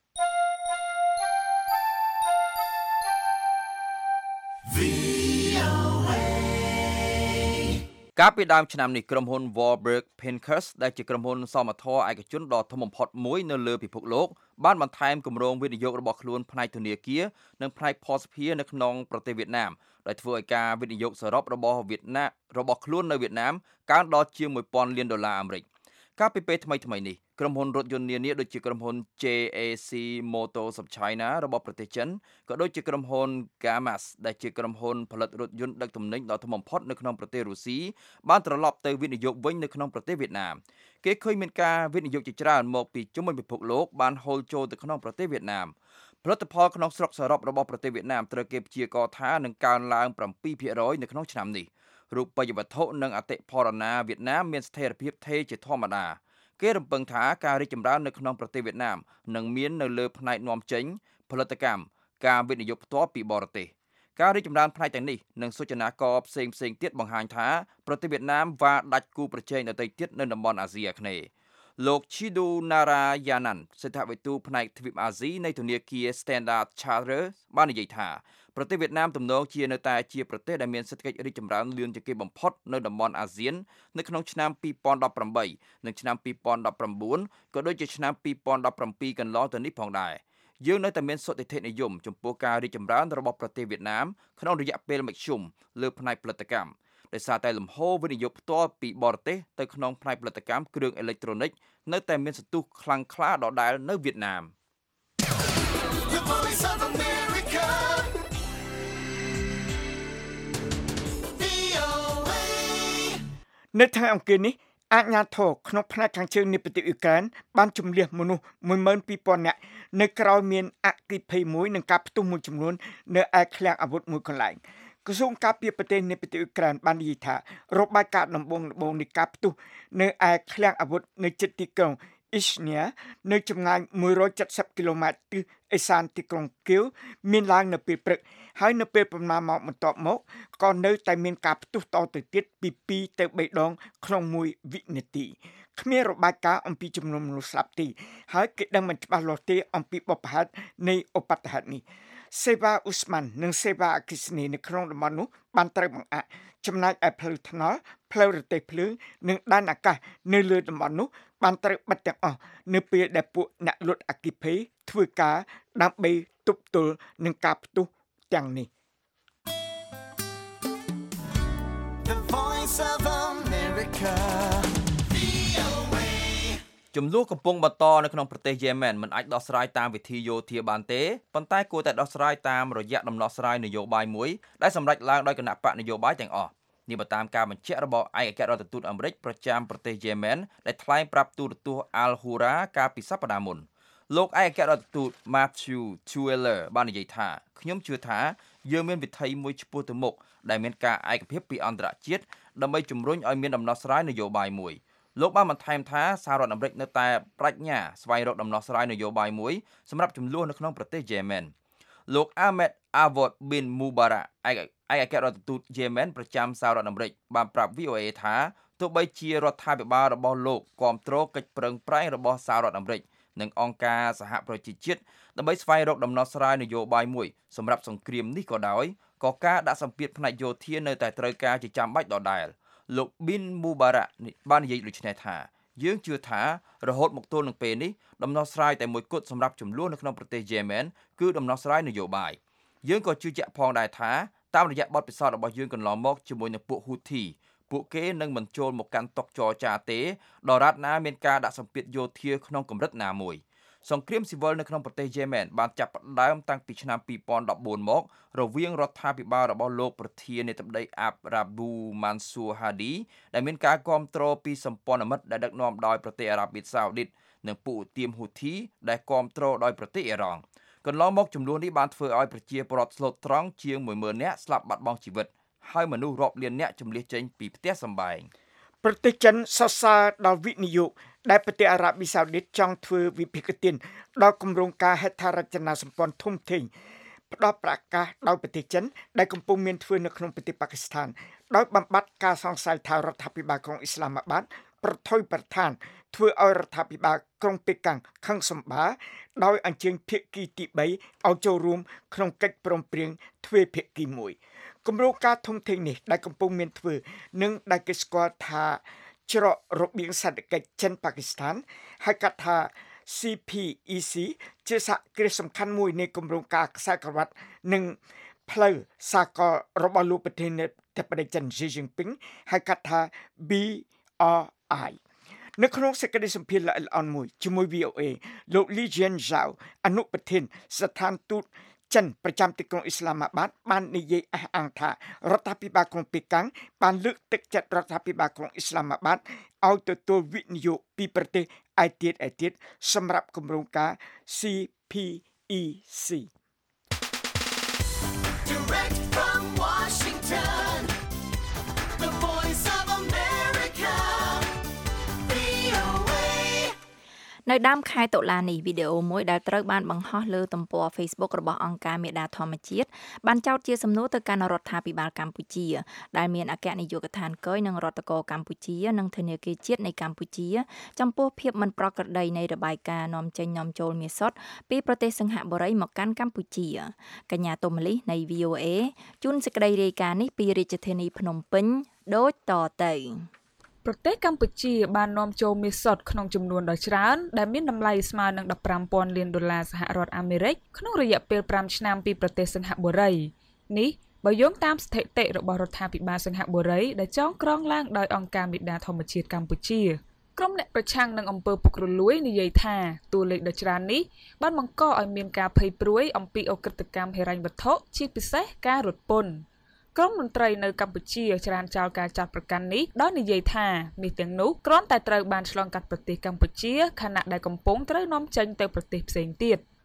កាលពីដើមឆ្នាំនេះក្រុមហ៊ុន Warburg Pincus ដែលជាក្រុមហ៊ុនសមត្ថៈឯកជនដ៏ធំបំផុតមួយនៅលើពិភពលោកបានបន្ថែមគម្រោងវិនិយោគរបស់ខ្លួនផ្នែកធនាគារនិងផ្នែកភស្តុភារនៅក្នុងប្រទេសវៀតណាមដែលធ្វើឲ្យការវិនិយោគសរុបរបស់វៀតណាមរបស់ខ្លួននៅវៀតណាមកើនដល់ជាងមួយពាន់លានដុល្លារអាមេរិកកាលពីពេលថ្មីថ្មីនេះក្រុមហ៊ុនរថយន្តនានាដូចជាក្រុមហ៊ុន J A C Motors of China របស់ប្រទេសចិនក៏ដូចជាក្រុមហ៊ុន Gamas ដែលជាក្រុមហ៊ុនផលិតរថយន្តដឹកទំនិញដ៏ធំបំផុតនៅក្នុងប្រទេសរុស្ស៊ីបានត្រឡប់ទៅវិនិយោគវិញនៅក្នុងប្រទេសវៀតណាមគេឃើញមានការវិនិយោគជាច្រើនមកពីជុំវិញពិភពលោកបានហូរចូលទៅក្នុងប្រទេសវៀតណាមផលិតផលក្នុងស្រុកសរុបរបស់ប្រទេសវៀតណាមត្រូវគេព្យាករណ៍ថានឹងកើនឡើង7%នៅក្នុងឆ្នាំនេះរូបិយវត្ថុនិងអតិផរណាវៀតណាមមានស្ថិរភាពថេរជាធម្មតាគេរំពឹងថាការរីកចម្រើននៅក្នុងប្រទេសវៀតណាមនឹងមាននៅលើផ្នែកនាំចេញផលិតកម្មការវិនិយោគផ្ទាល់ពីបរទេសការរីកចម្រើនផ្នែកទាំងនេះនិងសូចនាករផ្សេងផ្សេងទៀតបង្ហាញថាប្រទេសវៀតណាមវាដាច់គូប្រជែងដទៃទៀតនៅតំបន់អាស៊ីអាគ្នេយ៍លោក Chidu Narayanan សេដ្ឋវិទូផ្នែកទ្វីបអាស៊ីនៃធនាគារ Standard Chartered បាននិយាយថាប្រទេសវៀតណាមទំនងជានៅតែជាប្រទេសដែលមានសេដ្ឋកិច្ចរីកចម្រើនលឿនជាងគេបំផុតនៅតំបន់អាស៊ាននៅក្នុងឆ្នាំពីរពាន់ដប់ប្រាំបីនិងឆ្នាំពីរពាន់ដប់ប្រាំបួនក៏ដូចជាឆ្នាំពីរពាន់ដប់ប្រាំពីរកន្លងទៅនេះផងដែរយើងនៅតែមានសុតិធិនិយមចំពោះការរីកចម្រើនរបស់ប្រទេសវៀតណាមក្នុងរយៈពេលមធ្យមលើផ្នែកផលិតកម្មដោយសារតែលំហូរវិនិយោគផ្ទាល់ពីបរទេសទៅក្នុងផ្នែកផលិតកម្មគ្រឿងអេឡិចត្រូនិកនៅតែមានសន្ទុះខ្លាំងក្លាដដែលនៅវៀតណាមនៅថ្ងៃអង្គារនេះអាជ្ញាធរក្នុងផ្នែកខាងជើងនៃប្រទេសអ៊ុយក្រែនបានជំនះមនុស្សមួយម៉ឺនពីរពាន់នាក់នៅក្រៅមានអគ្គិភ័យមួយនឹងការផ្ទុះមួយចំនួននៅឯឃ្លាំងអាវុធមួយកន្លែងក្រសួងការពារប្រទេសនៃប្រទេសអ៊ុយក្រែនបាននិយាយថារបាយការណ៍ដំបូងដំបូងនៃការផ្ទុះនៅឯឃ្លាំងអាវុធនៅជិតទីក្រុង Ishnia នៅចម្ងាយមួយរយเจ็ดสิบគីឡូម៉ែត្រទិសឦសានទីក្រុងគៀវមានឡើងនៅពេលព្រឹកហើយនៅពេលប្រមាណម៉ោងបន្ទាប់មកក៏នៅតែមានការផ្ទុះតទៅទៀតពីពីរទៅបីដងក្នុងមួយវិនាទីគ្មានរបាយការណ៍អំពីចំនួនមនុស្សស្លាប់ទេហើយគេដឹងមិនច្បាស់លាស់ទេអំពីបបផាតនៃឧបទ្ទហេតុនេះសេវាអ៊ូស្មាននិងសេវាអគ្គិសនីនៅក្នុងតំបន់នោះបានត្រូវបង្អាក់ចំណែកឯផ្លូវថ្នល់ផ្លូវរទេះភ្លើងនិងដែនអាកាសនៅលើតំបន់នោះបានត្រូវបិទទាំងអស់នៅពេលដែលពួកអ្នកលួចអគ្គិភ័យធ្វើការដើម្បីទប់ទល់នឹងការផ្ទុះទាំងនេះ The Voice of America ចំនួនកំពុងបន្តនៅក្នុងប្រទេសយេម៉ែនមិនអាចដោះស្រាយតាមវិធីយោធាបានទេប៉ុន្តែគួរតែដោះស្រាយតាមរយៈដំណោះស្រាយនយោបាយមួយដែលសម្រេចឡើងដោយគណៈបកនយោបាយទាំងអស់នេះបើតាមការបញ្ជាក់របស់ឯកអគ្គរដ្ឋទូតអាមេរិកប្រចាំប្រទេសយេម៉ែនដែលថ្លែងប្រាប់ទូរទស្សន៍ Al Hura កាលពីសប្តាហ៍មុនលោកឯកអគ្គរដ្ឋទូត Matthew Tueller បាននិយាយថាខ្ញុំជឿថាយើងមានវិធីមួយឆ្ពោះទៅមុខដែលមានការឯកភាពពីអន្តរជាតិដើម្បីជំរុញឲ្យមានដំណោះស្រាយនយោបាយមួយលោកបានបន្ថែមថាសហរដ្ឋអាមេរិកនៅតែប្រាជ្ញាស្វែងរកដំណោះស្រាយនយោបាយមួយសម្រាប់ចំនួននៅក្នុងប្រទេសយេម៉ែនលោក Ahmed Awad bin Mubarak ឯកឯកអគ្គរដ្ឋទូតយេម៉ែនប្រចាំសហរដ្ឋអាមេរិកបានប្រាប់ វី អូ អេ ថាទោះបីជារដ្ឋាភិបាលរបស់លោកគាំទ្រកិច្ចប្រឹងប្រែងរបស់សហរដ្ឋអាមេរិកនិងអង្គការសហប្រជាជាតិដើម្បីស្វែងរកដំណោះស្រាយនយោបាយមួយសម្រាប់សង្គ្រាមនេះក៏ដោយក៏ការដាក់សម្ពាធផ្នែកយោធានៅតែត្រូវការជាចាំបាច់ដដែលលោក Bin Mubarak បាននិយាយដូចនេះថាយើងជឿថារហូតមកទល់នឹងពេលនេះដំណោះស្រាយតែមួយគត់សម្រាប់ចំនួននៅក្នុងប្រទេសយេម៉ែនគឺដំណោះស្រាយនយោបាយយើងក៏ជឿជាក់ផងដែរថាតាមរយៈបទពិសោធន៍របស់យើងកន្លងមកជាមួយនឹងពួកហ៊ូធីពួកគេនឹងមិនចូលមកកាន់តុចរចាទេដរាបណាមានការដាក់សម្ពាធយោធាក្នុងកម្រិតណាមួយសង្គ្រាមស៊ីវិលនៅក្នុងប្រទេសយេម៉ែនបានចាប់ផ្ដើមតាំងពីឆ្នាំពីរពាន់ដប់បួនមករវាងរដ្ឋាភិបាលរបស់លោកប្រធានាធិបតីអាប់រ៉ាប៊ូម៉ាន់ស៊ូហាឌីដែលមានការគាំទ្រពីសម្ព័ន្ធមិត្តដែលដឹកនាំដោយប្រទេសអារ៉ាប៊ីសាអូឌីតនិងពួកឧទាមហ៊ូធីដែលគាំទ្រដោយប្រទេសអ៊ីរ៉ង់កន្លងមកចំនួននេះបានធ្វើឲ្យប្រជាពលរដ្ឋស្លូតត្រង់ជាងមួយម៉ឺននាក់ស្លាប់បាត់បង់ជីវិតហើយមនុស្សរាប់លាននាក់ជម្លៀសចេញពីផ្ទះសម្បែងប្រទេសចិនសរសើរដល់វិនិយោគដែលប្រទេសអារ៉ាប៊ីសាអូឌីតចង់ធ្វើវិភាគទានដល់គម្រោងការហេដ្ឋារចនាសម្ព័ន្ធធំធេងផ្ដល់ប្រកាសដោយប្រទេសចិនដែលកំពុងមានធ្វើនៅក្នុងប្រទេសប៉ាគីស្ថានដោយបំបត្តិការសង្ស័យថារដ្ឋាភិបាលក្រុងអ៊ីស្លាមាបាតប្រថុយប្រឋានធ្វើឲ្យរដ្ឋាភិបាលក្រុងប៉េកាំងខឹងសម្បាដោយអញ្ជើញភាគីទីបីឲ្យចូលរួមក្នុងកិច្ចព្រមព្រៀងទ្វេភាគីមួយគម្រោងការធំធេងនេះដែលកំពុងមានធ្វើនិងដែលគេស្គាល់ថាច្រករបៀងសេដ្ឋកិច្ចចិនប៉ាគីស្ថានហៅកាត់ថា ซี พี อี ซี ជាសហគ្រាសសំខាន់មួយនៃគម្រោងការខ្សែក្រវ៉ាត់និងផ្លូវសាកលរបស់លោកប្រធានាធិបតីចិន Xi Jinping ហៅកាត់ថា ប៊ី អារ អាយ នៅក្នុងសេចក្តីសម្ភាសន៍ល្អិតល្អន់មួយជាមួយ វី អូ អេ លោក Li Jianzhao អនុប្រធានស្ថានទូតចិនប្រចាំទីក្រុងអ៊ីស្លាមាបាតបាននិយាយអះអាងថារដ្ឋាភិបាលក្រុងប៉េកាំងបានលើកទឹកចិត្តរដ្ឋាភិបាលក្រុងអ៊ីស្លាមាបាតឲ្យទទួលវិនិយោគពីប្រទេសឯទៀតឯទៀតសម្រាប់គម្រោងការ ซี พี อี ซี Direct from Washington The Voice of America វី អូ เอនៅដើមខែតុលានេះវីដេអូមួយដែលត្រូវបានបង្ហោះលើទំព័រ Facebook របស់អង្គការមេដាធម្មជាតិបានចោទជាសំណួរទៅកាន់រដ្ឋាភិបាលកម្ពុជាដែលមានអគ្គនាយកដ្ឋានគយនិងរដ្ឋកោកម្ពុជានិងធនាគារជាតិនៃកម្ពុជាចំពោះភាពមិនប្រក្រតីនៃរបាយការណ៍នាំចេញនាំចូលមាសសុទ្ធពីប្រទេសសិង្ហបុរីមកកាន់កម្ពុជាកញ្ញាតូម៉ាលីសនៃ វី អូ អេ ជូនសេចក្តីរាយការណ៍នេះពីរាជធានីភ្នំពេញដូចតទៅប្រទេសកម្ពុជាបាននាំចូលមាសសុទ្ធក្នុងចំនួនដ៏ច្រើនដែលមានតម្លៃស្មើនឹងដប់ប្រាំពាន់លានដុល្លារសហរដ្ឋអាមេរិកក្នុងរយៈពេលប្រាំឆ្នាំពីប្រទេសសិង្ហបុរីនេះបើយោងតាមស្ថិតិរបស់រដ្ឋាភិបាលសិង្ហបុរីដែលចងក្រងឡើងដោយអង្គការមេដាធម្មជាតិកម្ពុជាក្រុមអ្នកប្រឆាំងនឹងអំពើពុករលួយនិយាយថាតួលេខដ៏ច្រើននេះបានបង្កឲ្យមានការភ័យព្រួយអំពីអក្រិតកម្មហិរញ្ញវត្ថុជាពិសេសការរត់ពន្ធក្រុមមន្ត្រីនៅកម្ពុជាច្រានចោលការចាត់ប្រកាន់នេះដោយនិយាយថាមាសទាំងនោះគ្រាន់តែត្រូវបានឆ្លងកាត់ប្រទេសកម្ពុជាខណៈដែលកំពុងត្រូវនាំចេញទៅប្រទេសផ្សេងទៀត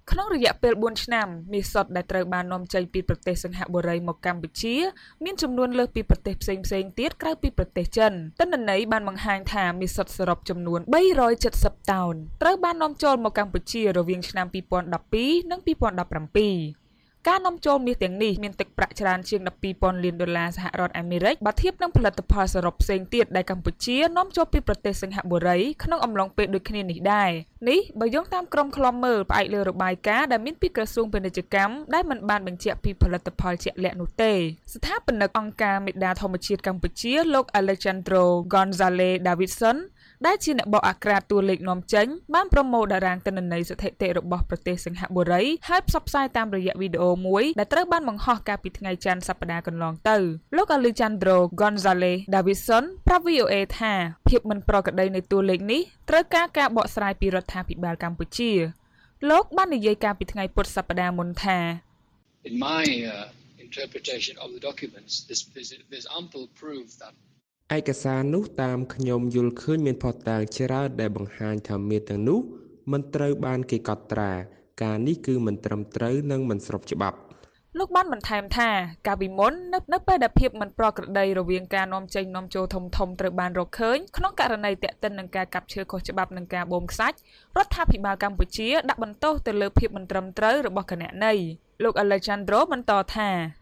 ក្នុងរយៈពេលបួនឆ្នាំមាសសុទ្ធដែលត្រូវបាននាំចេញពីប្រទេសសិង្ហបុរីមកកម្ពុជាមានចំនួនលើសពីប្រទេសផ្សេងៗទៀតក្រៅពីប្រទេសចិនទិន្នន័យបានបង្ហាញថាមាសសុទ្ធសរុបចំនួនបីរយเจ็ดสิบតោនត្រូវបាននាំចូលមកកម្ពុជារវាងឆ្នាំពីរពាន់ដប់ពីរនិងពីរពាន់ដប់ប្រាំពីរការនាំចូលមាសទាំងនេះមានទឹកប្រាក់ច្រើនជាងដប់ពីរពាន់លានដុល្លារសហរដ្ឋអាមេរិកបើធៀបនឹងផលិតផលសរុបផ្សេងទៀតដែលកម្ពុជានាំចូលពីប្រទេសសិង្ហបុរីក្នុងអំឡុងពេលដូចគ្នានេះដែរនេះបើយោងតាមក្រុមឃ្លាំមើលផ្អែកលើរបាយការណ៍ដែលមានពីក្រសួងពាណិជ្ជកម្មដែលមិនបានបញ្ជាក់ពីផលិតផលជាក់លាក់នោះទេស្ថាបនិកអង្គការមេដាធម្មជាតិកម្ពុជាលោក Alejandro Gonzalez Davidsonដែលជាអ្នកបកអាក្រាតតួលេខនាំចេញបានប្រមូលតារាងទិន្នន័យស្ថិតិរបស់ប្រទេសសិង្ហបុរីហើយផ្សព្វផ្សាយតាមរយៈវីដេអូមួយដែលត្រូវបានបង្ហោះកាលពីថ្ងៃច័ន្ទសប្តាហ៍កន្លងទៅលោក Alejandro Gonzalez Davidson ប្រាប់ វី អូ អេ ថាភាពមិនប្រក្រតីនៃតួលេខនេះត្រូវការការបកស្រាយពីរដ្ឋាភិបាលកម្ពុជាលោកបាននិយាយកាលពីថ្ងៃពុធសប្តាហ៍មុនថា In my uh, interpretation of the documents this there's ample proof thatឯកសារនោះតាមខ្ញុំយល់ឃើញមានភស្តុតាងច្រើនដែលបង្ហាញថាមាសទាំងនោះមិនត្រូវបានគេកត់ត្រាការនេះគឺមិនត្រឹមត្រូវនិងមិនស្របច្បាប់លោកបានបន្ថែមថាកាលពីមុននៅនៅពេលដែលភាពមិនប្រក្រតីរវាងការនាំចេញនាំចូលធំធំត្រូវបានរកឃើញក្នុងករណីទាក់ទិននឹងការកាប់ឈើខុសច្បាប់និងការបូមខ្សាច់រដ្ឋាភិបាលកម្ពុជាដាក់បន្ទោសទៅលើភាពមិនត្រឹមត្រូវរបស់គណនេយ្យលោក Alejandro បន្តថា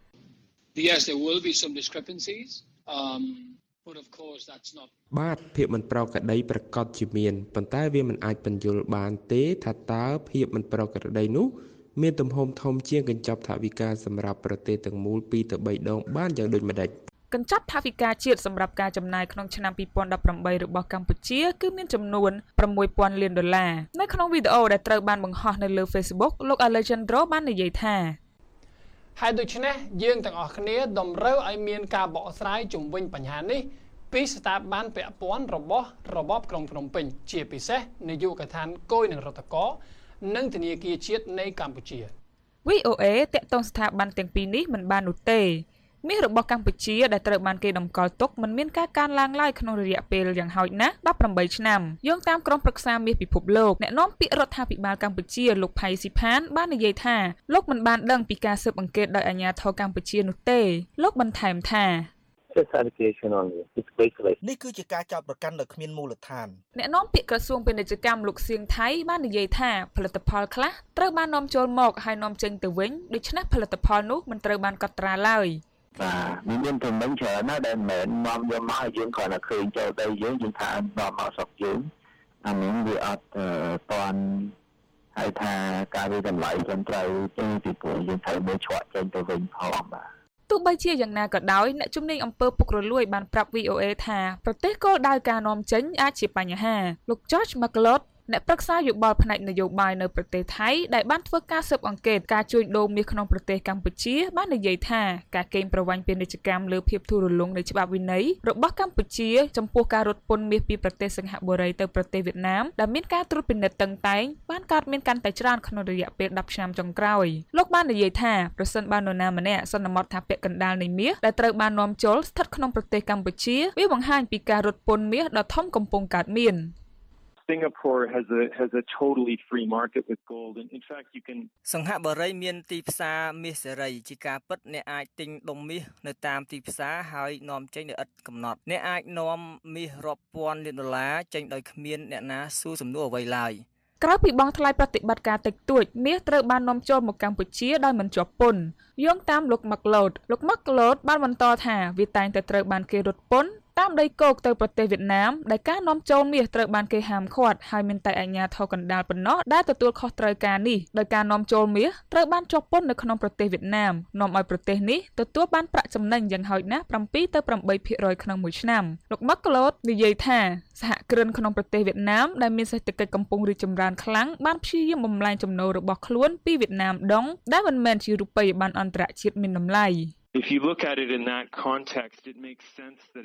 Yes there will be some discrepancies um But of course that's not បាទភាពមិនប្រក្រតីប្រកាសជាមានប៉ុន្តែវាមិនអាចបញ្យល់បានទេថាតើភាពមិនប្រក្រតីនោះមានទំហំធំជាងកញ្ចប់ថវិកាសម្រាប់ប្រទេសទាំងមូលពីរទៅបីដងបានយ៉ាងដូចម្តេចកញ្ចប់ថវិកាជាតិសម្រាប់ការចំណាយក្នុងឆ្នាំពីរពាន់ដប់ប្រាំបីរបស់កម្ពុជាគឺមានចំនួនប្រាំមួយពាន់លានដុល្លារនៅក្នុងវីដេអូដែលត្រូវបានបង្ហោះនៅលើ Facebook លោក Alejandro បាននិយាយថាហើយដូច្នេះយើងទាំងអស់គ្នាតម្រូវឲ្យមានការបកស្រាយជុំវិញបញ្ហានេះពីស្ថាប័នពាក់ព័ន្ធរបស់របបក្រុងភ្នំពេញជាពិសេសនាយកដ្ឋានគយនឹងរដ្ឋកោនិងធនាគារជាតិនៃកម្ពុជាវី អូ អេ តាក់ទងស្ថាប័នទាំងពីរនេះមិនបាននោះទេមាសរបស់កម្ពុជាដែលត្រូវបានគេតម្កល់ទុកមិនមានការកើនឡើងឡើយក្នុងរយៈពេលយ៉ាងហោចណាស់ដប់ប្រាំបីឆ្នាំយោងតាមក្រុមប្រឹក្សាមាសពិភពលោកអ្នកនាំពាក្យរដ្ឋាភិបាលកម្ពុជាលោកផៃស៊ីផានបាននិយាយថាលោកមិនបានដឹងពីការស៊ើបអង្កេតដោយអាជ្ញាធរកម្ពុជានោះទេលោកបន្ថែមថានេះគឺជាការចោទប្រកាន់ដោយគ្មានមូលដ្ឋានអ្នកនាំពាក្យក្រសួងពាណិជ្ជកម្មលោកសៀងថៃបាននិយាយថាផលិតផលខ្លះត្រូវបាននាំចូលមកហើយនាំចេញទៅវិញដូច្នេះផលិតផលនោះមិនត្រូវបានកត់ត្រាឡើយបាទមានមានទំនិញច្រើនណាស់ដែលមិនមែននាំយកមកឲ្យយើងគ្រាន់តែឃើញចូលទៅយើងយើងថានាំមកស្រុកយើងអានេះវាអត់តាន់ហើយថាការវិតម្លៃត្រឹមត្រូវទេពីព្រោះយើងត្រូវមើលឆ្លក់ចេញទៅវិញផងបាទទោះបីជាយ៉ាងណាក៏ដោយអ្នកជំនាញអំពើពុករលួយបានប្រាប់ វី អូ អេ ថាប្រទេសគោលដៅការនាំចេញអាចជាបញ្ហាលោក George McLeod អ្នកប្រឹក្សាយោបល់ផ្នែកនយោបាយនៅប្រទេសថៃដែលបានធ្វើការស៊ើបអង្កេតការជួញដូរមាសក្នុងប្រទេសកម្ពុជាបាននិយាយថាការកេងប្រវ័ញ្ចពាណិជ្ជកម្មលើភាពធូររលុងនៃច្បាប់វិន័យរបស់កម្ពុជាចំពោះការរត់ពន្ធមាសពីប្រទេសសិង្ហបុរីទៅប្រទេសវៀតណាមដែលមានការត្រួតពិនិត្យតឹងតែងបានកើតមានកាន់តែច្រើនក្នុងរយៈពេលដប់ឆ្នាំចុងក្រោយលោកបាននិយាយថាប្រសិនបើនរណាម្នាក់សន្មតថាពាក់កណ្ដាលនៃមាសដែលត្រូវបាននាំចូលស្ថិតក្នុងប្រទេសកម្ពុជាវាបង្ហាញពីការរត់ពន្ធមាសដ៏ធំកំពុងកើតមាន Singapore has a has a totally free market with gold and in fact you can សង្ហបុរីមានទីផ្សារមាសសេរីជាការពិតអ្នកអាចទិញដុំមាសនៅតាមទីផ្សារហើយនាំចេញដោយឥតកំណត់អ្នកអាចនាំមាសរាប់ពាន់លានដុល្លារចេញដោយគ្មានអ្នកណាសួរសំណួរអ្វីឡើយក្រៅពីបង់ថ្លៃប្រតិបត្តិការតិចតួចមាសត្រូវបាននាំចូលមកកម្ពុជាដោយមិនជាប់ពន្ធយោងតាមលោក McLeod លោក McLeod បានបន្តថាវាតែងតែត្រូវបានគេរត់ពន្ធតាមដីគោកទៅប្រទេសវៀតណាមដែលការនាំចូលមាសត្រូវបានគេហាមឃាត់ហើយមានតែអាជ្ញាធរកណ្ដាលប៉ុណ្ណោះដែលទទួលខុសត្រូវការនេះដោយការនាំចូលមាសត្រូវបានជាប់ពន្ធនៅក្នុងប្រទេសវៀតណាមនាំឲ្យប្រទេសនេះទទួលបានប្រាក់ចំណេញយ៉ាងហោចណាស់ប្រាំពីរទៅប្រាំបីភាគរយក្នុងមួយឆ្នាំលោក McLeod និយាយថាសហគ្រិនក្នុងប្រទេសវៀតណាមដែលមានសេដ្ឋកិច្ចកំពុងរីកចម្រើនខ្លាំងបានព្យាយាមបំលែងចំណូលរបស់ខ្លួនពីវៀតណាមដងដែលមិនមែនជារូបិយប័ណ្ណអន្តរជាតិមានតម្លៃ If you look at it in that context, it makes sense that it would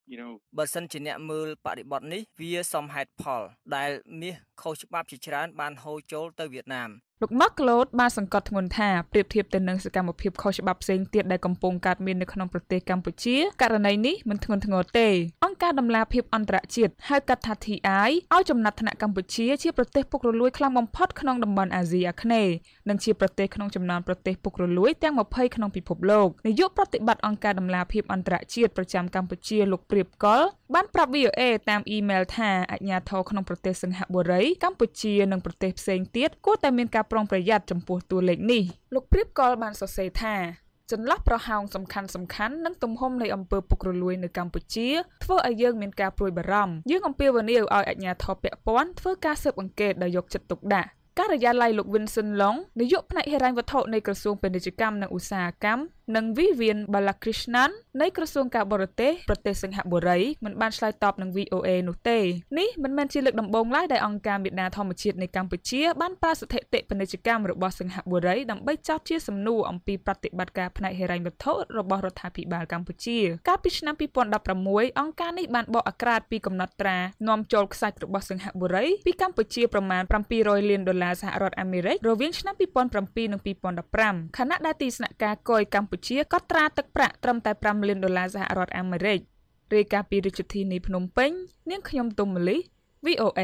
you know បើសិនជាអ្នកមើលបរិបទនេះវាសមហេតុផលដែលមាសខុសច្បាប់ជាច្រើនបានហូរចូលទៅវៀតណាមលោក Marklot បានសង្កត់ធ្ងន់ថាប្រៀបធៀបទៅនឹងសកម្មភាពខុសច្បាប់ផ្សេងទៀតដែលកំពុងកើតមាននៅក្នុងប្រទេសកម្ពុជាករណីនេះមិនធ្ងន់ធ្ងរទេអង្គការដំឡាភិបអន្តរជាតិហៅកាត់ថា T I ឲ្យចំណាត់ថ្នាក់កម្ពុជាជាប្រទេសពុករលួយខ្លាំងបំផុតក្នុងតំបន់អាស៊ីអាគ្នេយ៍និងជាប្រទេសក្នុងចំណោមប្រទេសពុករលួយទាំងยี่สิบក្នុងពិភពលោកនាយកប្រតិបត្តិអង្គការដំឡាភិបអន្តរជាតិប្រចាំកម្ពុជាលោកព្រាបកុលបានប្រាប់ V O A តាមអ៊ីមែលថាអាជ្ញាធរក្នុងប្រទេសសិង្ហបុរីកម្ពុជានិងប្រទេសផ្សេងទៀតគួរតែមានការប្រុងប្រយ័ត្នចំពោះតួលេខនេះលោកព្រាបកុលបានសរសេរថាចន្លោះប្រហោងសំខាន់សំខាន់និងទំហំនៃអំពើពុករលួយនៅកម្ពុជាធ្វើឲ្យយើងមានការព្រួយបារម្ភយើងអំពាវនាវឲ្យអាជ្ញាធរពាក់ព័ន្ធធ្វើការស៊ើបអង្កេតដោយយកចិត្តទុកដាក់ការិយាល័យលោក Vincent Long នាយកផ្នែកហិរញ្ញវត្ថុនៃក្រសួងពាណិជ្ជកម្មនិងឧស្សាហកម្មនិង Vivian Balakrishnan នៃក្រសួងការបរទេសប្រទេសសិង្ហបុរីមិនបានឆ្លើយតបនឹង V O A នោះទេនេះមិនមែនជាលើកដំបូងឡើយដែលអង្គការមេដាធម្មជាតិនៃកម្ពុជាបានប្រើស្ថិតិពាណិជ្ជកម្មរបស់សិង្ហបុរីដើម្បីចោទជាសំណួរអំពីប្រតិបត្តិការផ្នែកហិរញ្ញវត្ថុរបស់រដ្ឋាភិបាលកម្ពុជាកាលពីឆ្នាំยี่สิบสิบหกអង្គការនេះបានបកអាក្រាតពីកំណត់ត្រានាំចូលខ្សាច់របស់សិង្ហបុរីពីកម្ពុជាប្រមាណseven hundredលានដុល្លារសហរដ្ឋអាមេរិករវាងឆ្នាំยี่สิบสิบเจ็ดនិងยี่สิบสิบห้าខណៈដែលទីស្នាក់ការគយកម្ពុជាកត់ត្រាទឹកប្រាក់ត្រឹមតែfiveលានដុល្លារសហរដ្ឋអាមេរិករាយការណ៍ពីរាជធានីភ្នំពេញនាងខ្ញុំទុំម៉ាលី V O A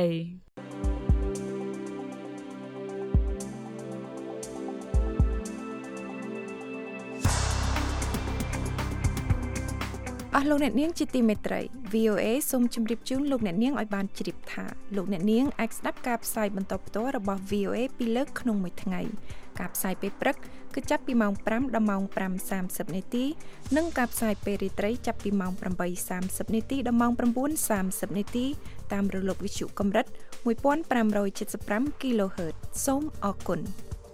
អស់លោកអ្នកនាងជាទីមេត្រី V O A សូមជម្រាបជូនលោកអ្នកនាងឲ្យបានជ្រាបថាលោកអ្នកនាងអាចស្ដាប់ការផ្សាយបន្តផ្ទាល់របស់ V O A ពីរលើកក្នុងមួយថ្ងៃការផ្សាយពេលព្រឹកគឺចាប់ពីម៉ោងfiveដល់ម៉ោងfive thirtyនាទីនិងការផ្សាយពេលរាត្រីចាប់ពីម៉ោងeight thirtyនាទីដល់ម៉ោងnine thirtyនាទីតាមរលកវិទ្យុកម្រិតfifteen seventy-five គីឡូហឺតซ์សូមអរគុណ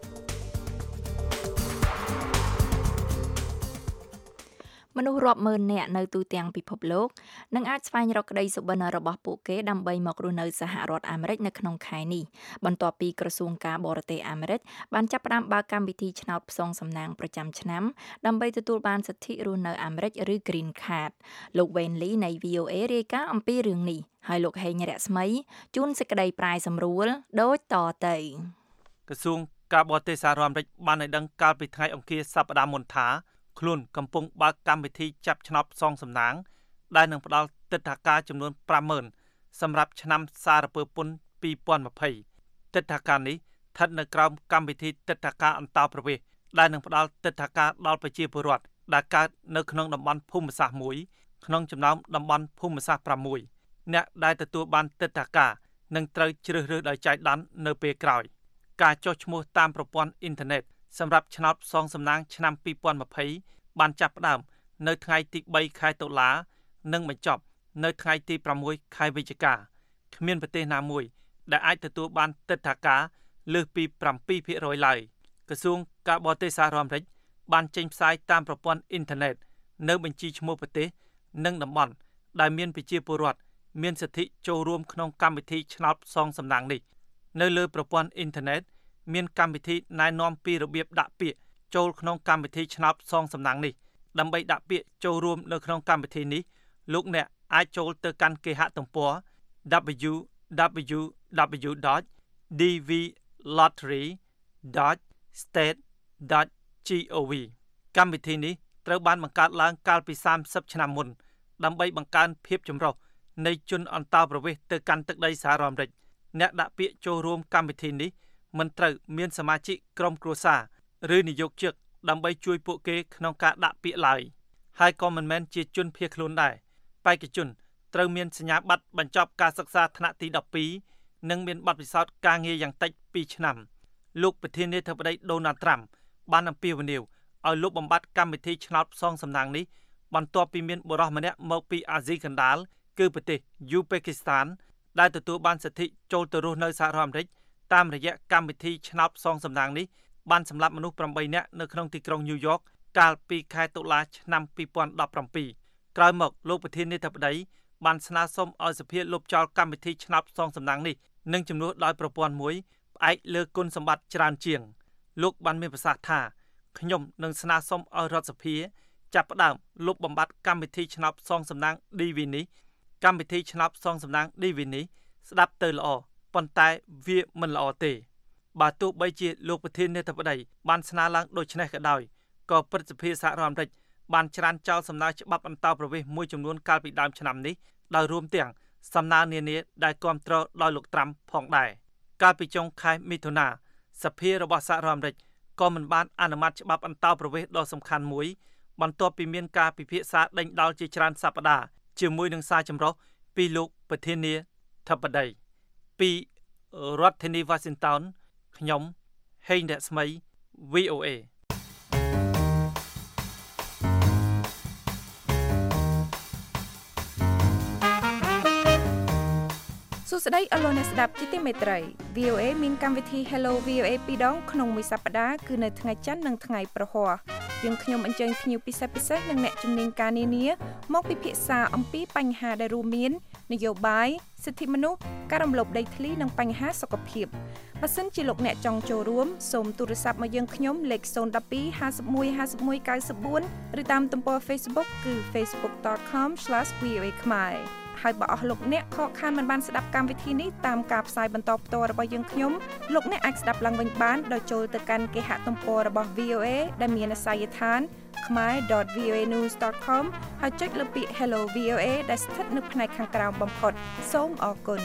មនុស្សរាប់ម៉ឺននាក់នៅទូទាំងពិភពលោកនឹងអាចស្វែងរកក្តីសុបិនរបស់ពួកគេដើម្បីមករស់នៅសហរដ្ឋអាមេរិកនៅក្នុងខែនេះបន្ទាប់ពីក្រសួងការបរទេសអាមេរិកបានចាប់ផ្ដើមបើកកម្មវិធីឆ្នោតផ្សងសំណាងប្រចាំឆ្នាំដើម្បីទទួលបានសិទ្ធិរស់នៅអាមេរិកឬ Green Card លោក Wayne Lee នៃ V O A រាយការណ៍អំពីរឿងនេះហើយលោកហេងរស្មីជូនសេចក្តីប្រាយសម្រួលដូចតទៅក្រសួងការបរទេសសហរដ្ឋអាមេរិកបានឲ្យដឹងកាលពីថ្ងៃអង្គារសប្តាហ៍មុនថាខ្លួនកំពុងបើកកម្មវិធីចាប់ឆ្នោតផ្សងសំណាងដែលនឹងផ្ដល់ទិដ្ឋាការចំនួនfive thousandសម្រាប់ឆ្នាំសារពើពន្ធtwenty twentyទិដ្ឋាការនេះស្ថិតនៅក្រោមកម្មវិធីទិដ្ឋាការអន្តោប្រវេសន៍ដែលនឹងផ្ដល់ទិដ្ឋាការដល់ប្រជាពលរដ្ឋដែលកើតនៅក្នុងតំបន់ភូមិសាស្ត្រមួយក្នុងចំណោមតំបន់ភូមិសាស្ត្រsixអ្នកដែលទទួលបានទិដ្ឋាការនឹងត្រូវជ្រើសរើសដោយចៃដន្យនៅពេលក្រោយការចុះឈ្មោះតាមប្រព័ន្ធអ៊ីនធឺណិតសម្រាប់ឆ្នោតផ្សងសំណាងឆ្នាំtwenty twentyបានចាប់ផ្ដើមនៅថ្ងៃទីthreeខែតុលានិងបញ្ចប់នៅថ្ងៃទីsixខែវិច្ឆិកាគ្មានប្រទេសណាមួយដែលអាចទទួលបានទិដ្ឋាការលើសពីseven percentឡើយក្រសួងការបរទេសសហរដ្ឋអាមេរិកបានចេញផ្សាយតាមប្រព័ន្ធអ៊ីនធឺណិតនៅបញ្ជីឈ្មោះប្រទេសនិងតំបន់ដែលមានប្រជាពលរដ្ឋមានសិទ្ធិចូលរួមក្នុងកម្មវិធីឆ្នោតផ្សងសំណាងនេះនៅលើប្រព័ន្ធអ៊ីនធឺណិតមានកម្មវិធីណែនាំពីរបៀបដាក់ពាក្យចូលក្នុងកម្មវិធីឆ្នោតផ្សងសំណាងនេះដើម្បីដាក់ពាក្យចូលរួមនៅក្នុងកម្មវិធីនេះលោកអ្នកអាចចូលទៅកាន់គេហទំព័រ w w w dot d v lottery dot state dot gov កម្មវិធីនេះត្រូវបានបង្កើតឡើងកាលពីthirtyឆ្នាំមុនដើម្បីបង្កើនភាពចម្រុះនៃជនអន្តោប្រវេសន៍ទៅកាន់ទឹកដីសហរដ្ឋអាមេរិកអ្នកដាក់ពាក្យចូលរួមកម្មវិធីនេះមិនត្រូវមានសមាជិកក្រុមគ្រួសារឬនិយោជកដើម្បីជួយពួកគេក្នុងការដាក់ពាក្យឡើយហើយក៏មិនមែនជាជនភៀសខ្លួនដែរបេក្ខជនត្រូវមានសញ្ញាបត្របញ្ចប់ការសិក្សាថ្នាក់ទីtwelveនិងមានបទពិសោធន៍ការងារយ៉ាងតិចtwoឆ្នាំលោកប្រធានាធិបតី Donald Trump បានអំពាវនាវឲ្យលុបបំបាត់កម្មវិធីឆ្នោតផ្សងសំណាងនេះបន្ទាប់ពីមានបុរសម្នាក់មកពីអាស៊ីកណ្ដាលគឺប្រទេសយូប៉េគីស្ថានដែលទទួលបានសិទ្ធិចូលទៅរស់នៅសហរដ្ឋអាមេរិកតាមរយៈកម្មវិធីឆ្នោតផ្សងសំណាងនេះបានសម្លាប់មនុស្សeightនាក់នៅក្នុងទីក្រុងញូវយ៉កកាលពីខែតុលាឆ្នាំtwenty seventeenក្រោយមកលោកប្រធានាធិបតីបានស្នើសុំឲ្យសភាលុបចោលកម្មវិធីឆ្នោតផ្សងសំណាងនេះនិងជំនួសដោយប្រព័ន្ធមួយផ្អែកលើគុណសម្បត្តិច្រើនជាងលោកបានមានប្រសាសន៍ថាខ្ញុំនឹងស្នើសុំឲ្យរដ្ឋសភាចាប់ផ្ដើមលុបបំបាត់កម្មវិធីឆ្នោតសងសំណាង ឌី វី នេះកម្មវិធីឆ្នោតសងសំណាង ឌី វី នេះស្ដាប់ទៅល្អប៉ុន្តែវាមិនល្អទេបើទោះបីជាលោកប្រធានាធិបតីបានស្នើឡើងដូចនេះក៏ដោយក៏ព្រឹទ្ធសភាសហរដ្ឋអាមេរិកបានច្រានចោលសំណើច្បាប់អន្តោប្រវេសន៍មួយចំនួនកាលពីដើមឆ្នាំនេះដោយរួមទាំងសំណើនានាដែលគាំទ្រដោយលោកត្រាំផងដែរកាលពីចុងខែមិថុនាសភារបស់សហរដ្ឋអាមេរិកក៏មិនបានអនុម័តច្បាប់អន្តោប្រវេសន៍ដ៏សំខាន់មួយបន្ទាប់ពីមានការពិភាក្សាដេញដោលជាច្រើនសប្តាហ៍ជាមួយនឹងសារចម្រុះពីលោកប្រធានាធិបតីពីរដ្ឋធានី Washington ខ្ញុំហេងរស្មី វី អូ เอសួស្តីអស់លោកអ្នកស្ដាប់ជាទីមេត្រី វី អូ เอ មានកម្មវិធី Hello វី អូ เอ ពីរដងក្នុងមួយសប្តាហ៍គឺនៅថ្ងៃច័ន្ទនិងថ្ងៃប្រហ័សយើងខ្ញុំអញ្ជើញភ្ញៀវពិសេសពិសេសនិងអ្នកជំនាញការនានាមកពិភាក្សាអំពីបញ្ហាដែលរួមមាននយោបាយសិទ្ធិមនុស្សការរំលោភដីធ្លីនិងបញ្ហាសុខភាពបើសិនជាលោកអ្នកចង់ចូលរួមសូមទូរស័ព្ទមកយើងខ្ញុំលេខศูนย์ một hai ห้าสิบเอ็ด ห้าสิบเอ็ด เก้าสิบสี่ឬតាមទំព័រ Facebook គឺ facebook dot com slash v o a khmerហើយបើអស់លោកអ្នកខកខានមិនបានស្ដាប់កម្មវិធីនេះតាមការផ្សាយបន្តផ្ទាល់របស់យើងខ្ញុំលោកអ្នកអាចស្ដាប់ឡើងវិញបានដោយចូលទៅកាន់គេហទំព័ររបស់ វី អូ เอ ដែលមានអាសយដ្ឋាន khmer dot v o a news dot com ហើយចុចលើពាក្យ Hello វី អូ เอ ដែលស្ថិតនៅផ្នែកខាងក្រោមបំផុតសូមអរគុណ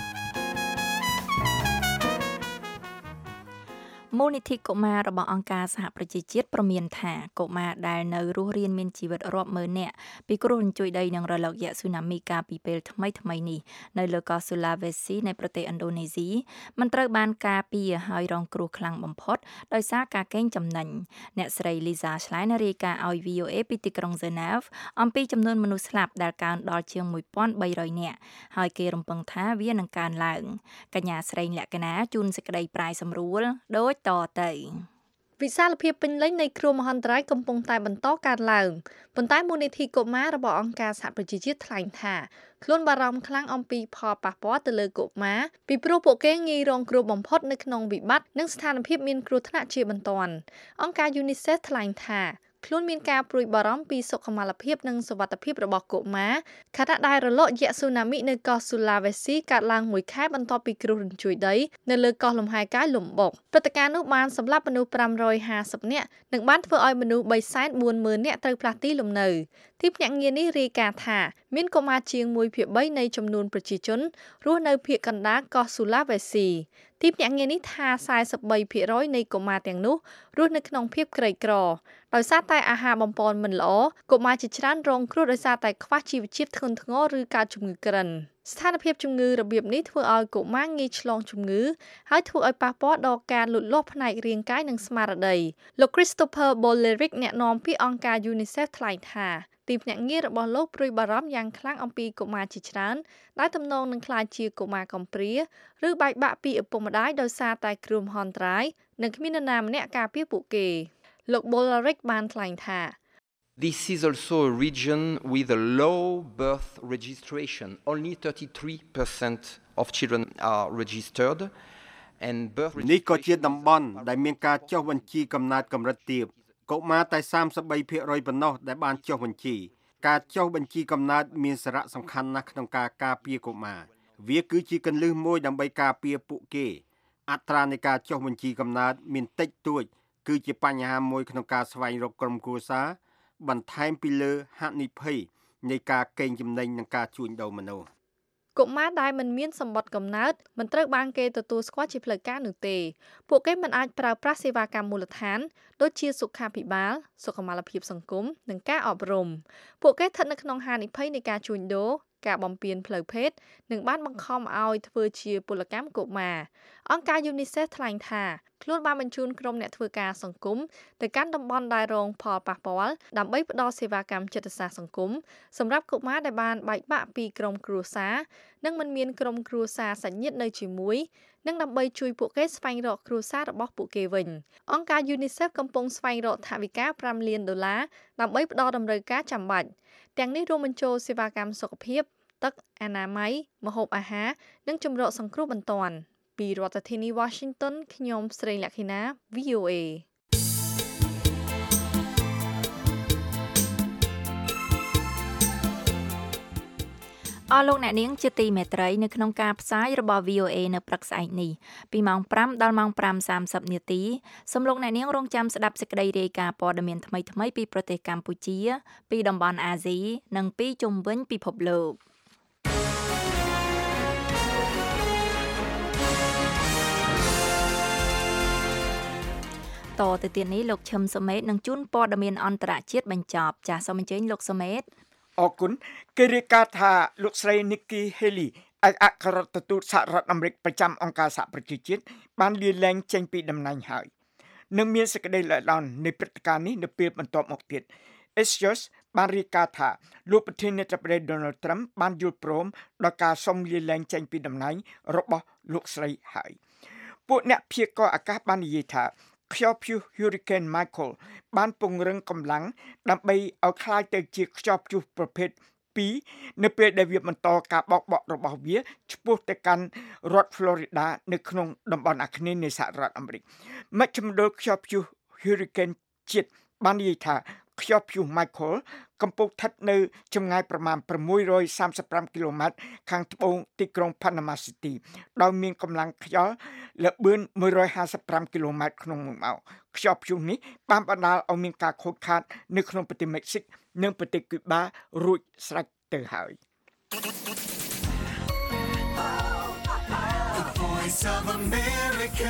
មូលនិធិកុមាររបស់អង្គការសហប្រជាជាតិប្រមានថាកុមារដែលនៅរស់រានមានជីវិតរាប់ម៉ឺននាក់ពីគ្រោះរញ្ជួយដីនិងរលកយក្សស៊ូណាមីកាលពីពេលថ្មីថ្មីនេះនៅលើកោះ Sulawesi នៃប្រទេសឥណ្ឌូនេស៊ីមិនត្រូវបានការពារហើយរងគ្រោះខ្លាំងបំផុតដោយសារការកេងចំណេញអ្នកស្រី Lisa Schlein រាយការណ៍ឲ្យ វី អូ เอ ពីទីក្រុង Geneva អំពីចំនួនមនុស្សស្លាប់ដែលកើនដល់ជាងmột nghìn ba trămនាក់ហើយគេរំពឹងថាវានឹងកើនឡើងកញ្ញាស្រីលក្ខណាជួនសេចក្តីប្រាយសម្រួលដោយតទៅវិសាលភាពពេញលេញនៃគ្រោះមហន្តរាយកំពុងតែបន្តកើតឡើងប៉ុន្តែមូលនិធិកុមាររបស់អង្គការសហប្រជាជាតិថ្លែងថាខ្លួនបារម្ភខ្លាំងអំពីផលប៉ះពាល់ទៅលើកុមារពីព្រោះពួកគេងាយរងគ្រោះបំផុតនៅក្នុងវិបត្តិនិងស្ថានភាពមានគ្រោះថ្នាក់ជាបន្ទាន់អង្គការ UNICEF ថ្លែងថាខ្លួនមានការព្រួយបារម្ភពីសុខុមាលភាពនិងសុវត្ថិភាពរបស់កុមារខណៈដែលរលកយក្សស៊ូណាមីនៅកោះ Sulawesi កើតឡើងមួយខែបន្ទាប់ពីគ្រោះរញ្ជួយដីនៅលើកោះលំហែកាយលំបុកព្រឹត្តិការណ៍នោះបានសម្លាប់មនុស្សfive hundred fiftyនាក់និងបានធ្វើឲ្យមនុស្សthree hundred forty thousandនាក់ត្រូវផ្លាស់ទីលំនៅទីភ្នាក់ងារនេះរាយការណ៍ថាមានកុមារជាងoneភាគthreeនៃចំនួនប្រជាជនរស់នៅភាគកណ្ដាលកោះ Sulawesiទីភ្នាក់ងារនេះថាforty-threeភាគរយនៃកុមារទាំងនោះរស់នៅក្នុងភាពក្រីក្រដោយសារតែអាហារបំពន់មិនល្អកុមារជាច្រើនរងគ្រោះដោយសារតែខ្វះជីវជាតិធ្ងន់ធ្ងរឬកើតជំងឺក្រិនស្ថានភាពជំងឺរបៀបនេះធ្វើឲ្យកុមារងាយឆ្លងជំងឺហើយធ្វើឲ្យប៉ះពាល់ដល់ការលូតលាស់ផ្នែករាងកាយនិងស្មារតីលោក Christopher Bolerick អ្នកនាំពាក្យអង្គការ UNICEF ថ្លែងថាទីភ្នាក់ងាររបស់លោកព្រួយបារម្ភយ៉ាងខ្លាំងអំពីកុមារជាច្រើនដែលទំនងនឹងក្លាយជាកុមារកំព្រាឬបែកបាក់ពីឪពុកម្ដាយដោយសារតែគ្រោះមហន្តរាយនិងគ្មាននរណាម្នាក់ការពារពួកគេលោក Bolerick បានថ្លែងថា This is also a region with a low birth registration. Only thirty-three percent of children are registered and birth នេះក៏ជាតំបន់ដែលមានការចុះបញ្ជីកំណើតកម្រិតទាបកុមារតែthirty-threeភាគរយប៉ុណ្ណោះដែលបានចុះបញ្ជីការចុះបញ្ជីកំណើតមានសារៈសំខាន់ណាស់ក្នុងការការពារកុមារវាគឺជាគន្លឹះមួយដើម្បីការពារពួកគេអត្រានៃការចុះបញ្ជីកំណើតមានតិចតួចគឺជាបញ្ហាមួយក្នុងការស្វែងរកក្រុមគ្រួសារបន្ថែមពីលើហានិភ័យនៃការកេងចំណេញនិងការជួញដូរមនុស្សកុមារដែលមិនមានសម្បត្តិកំណើតមិនត្រូវបានគេទទួលស្គាល់ជាផ្លូវការនោះទេពួកគេមិនអាចប្រើប្រាស់សេវាកម្មមូលដ្ឋានដូចជាសុខាភិបាលសុខុមាលភាពសង្គមនិងការអប់រំពួកគេស្ថិតនៅក្នុងហានិភ័យនៃការជួញដូរការបំពានផ្លូវភេទនិងបានបង្ខំឲ្យធ្វើជាពលកម្មកុមារអង្គការ UNICEF ថ្លែងថាខ្លួនបានបញ្ជូនក្រុមអ្នកធ្វើការសង្គមទៅកាន់តំបន់ដែលរងផលប៉ះពាល់ដើម្បីផ្តល់សេវាកម្មចិត្តសាស្ត្រសង្គមសម្រាប់កុមារដែលបានបែកបាក់ពីក្រុមគ្រួសារនិងមិនមានក្រុមគ្រួសារសាច់ញាតិនៅជាមួយនិងដើម្បីជួយពួកគេស្វែងរកគ្រួសាររបស់ពួកគេវិញអង្គការ UNICEF កំពុងស្វែងរកថវិកាfiveលានដុល្លារដើម្បីផ្តល់តម្រូវការចាំបាច់ទាំងនេះរួមបញ្ចូលសេវាកម្មសុខភាពទឹកអនាម័យម្ហូបអាហារនិងជំរកសង្គ្រោះបន្ទាន់ពីរដ្ឋធានី Washington ខ្ញុំស្រីលក្ខិណា វី អូ เอស់លោកអ្នកនាងជាទីមេត្រីនៅក្នុងការផ្សាយរបស់ វី អូ អេ នៅព្រឹកស្អែកនេះពីម៉ោងfiveដល់ម៉ោងfiveសាមសិបនាទីសូមលោកអ្នកនាងរងចាំស្ដាប់សេចក្តីរាយការណ៍ព័ត៌មានថ្មីៗពីប្រទេសកម្ពុជាពីតំបន់អាស៊ីនិងពីជុំវិញពិភពលោកតទៅទៀតនេះលោកឈឹមសុមេតនឹងជួនព័ត៌មានអន្តរជាតិបញ្ចប់ចាសសូមអញ្ជើញលោកសុមេតអរគុណគេរាយការណ៍ថាលោកស្រី Nikki Haley ឯកអគ្គរដ្ឋទូតសហរដ្ឋអាមេរិកប្រចាំអង្គការសហប្រជាជាតិបានលាលែងចេញពីតំណែងហើយនឹងមានសេចក្តីលើកឡើងនៃព្រឹត្តិការណ៍នេះនៅពេលបន្ទាប់មកទៀត Axios បានរាយការណ៍ថាលោកប្រធានាធិបតី Donald Trump បានយល់ព្រមដល់ការសុំលាលែងចេញពីតំណែងរបស់លោកស្រីហើយពួកអ្នកព្យាករណ៍អាកាសបាននិយាយថាខ្យល់ព្យុះ Hurricane Michael បានពង្រឹងកម្លាំងដើម្បីឲ្យคล้ายទៅជាខ្យល់ព្យុះប្រភេទtwoនៅពេលដែលវាបន្តការបោកបក់របស់វាឆ្ពោះទៅកាន់រដ្ឋ Florida នៅក្នុងតំបន់អាគ្នេយ៍នៃសហរដ្ឋអាមេរិកមជ្ឈមណ្ឌលខ្យល់ព្យុះ Hurricane ជាតិបាននិយាយថាខ្យល់ព្យុះ Michael កំពុងស្ថិតនៅចម្ងាយប្រមាណsix hundred thirty-fiveគីឡូម៉ែត្រខាងត្បូងទីក្រុង Panama City ដោយមានកម្លាំងខ្យល់ល្បឿនone hundred fifty-fiveគីឡូម៉ែត្រក្នុងមួយម៉ោងខ្យល់ព្យុះនេះបានបណ្ដាលឲ្យមានការខូចខាតនៅក្នុងប្រទេសមិចស៊ិកនិងប្រទេសគូបារួចស្រេចទៅហើយ The Voice of America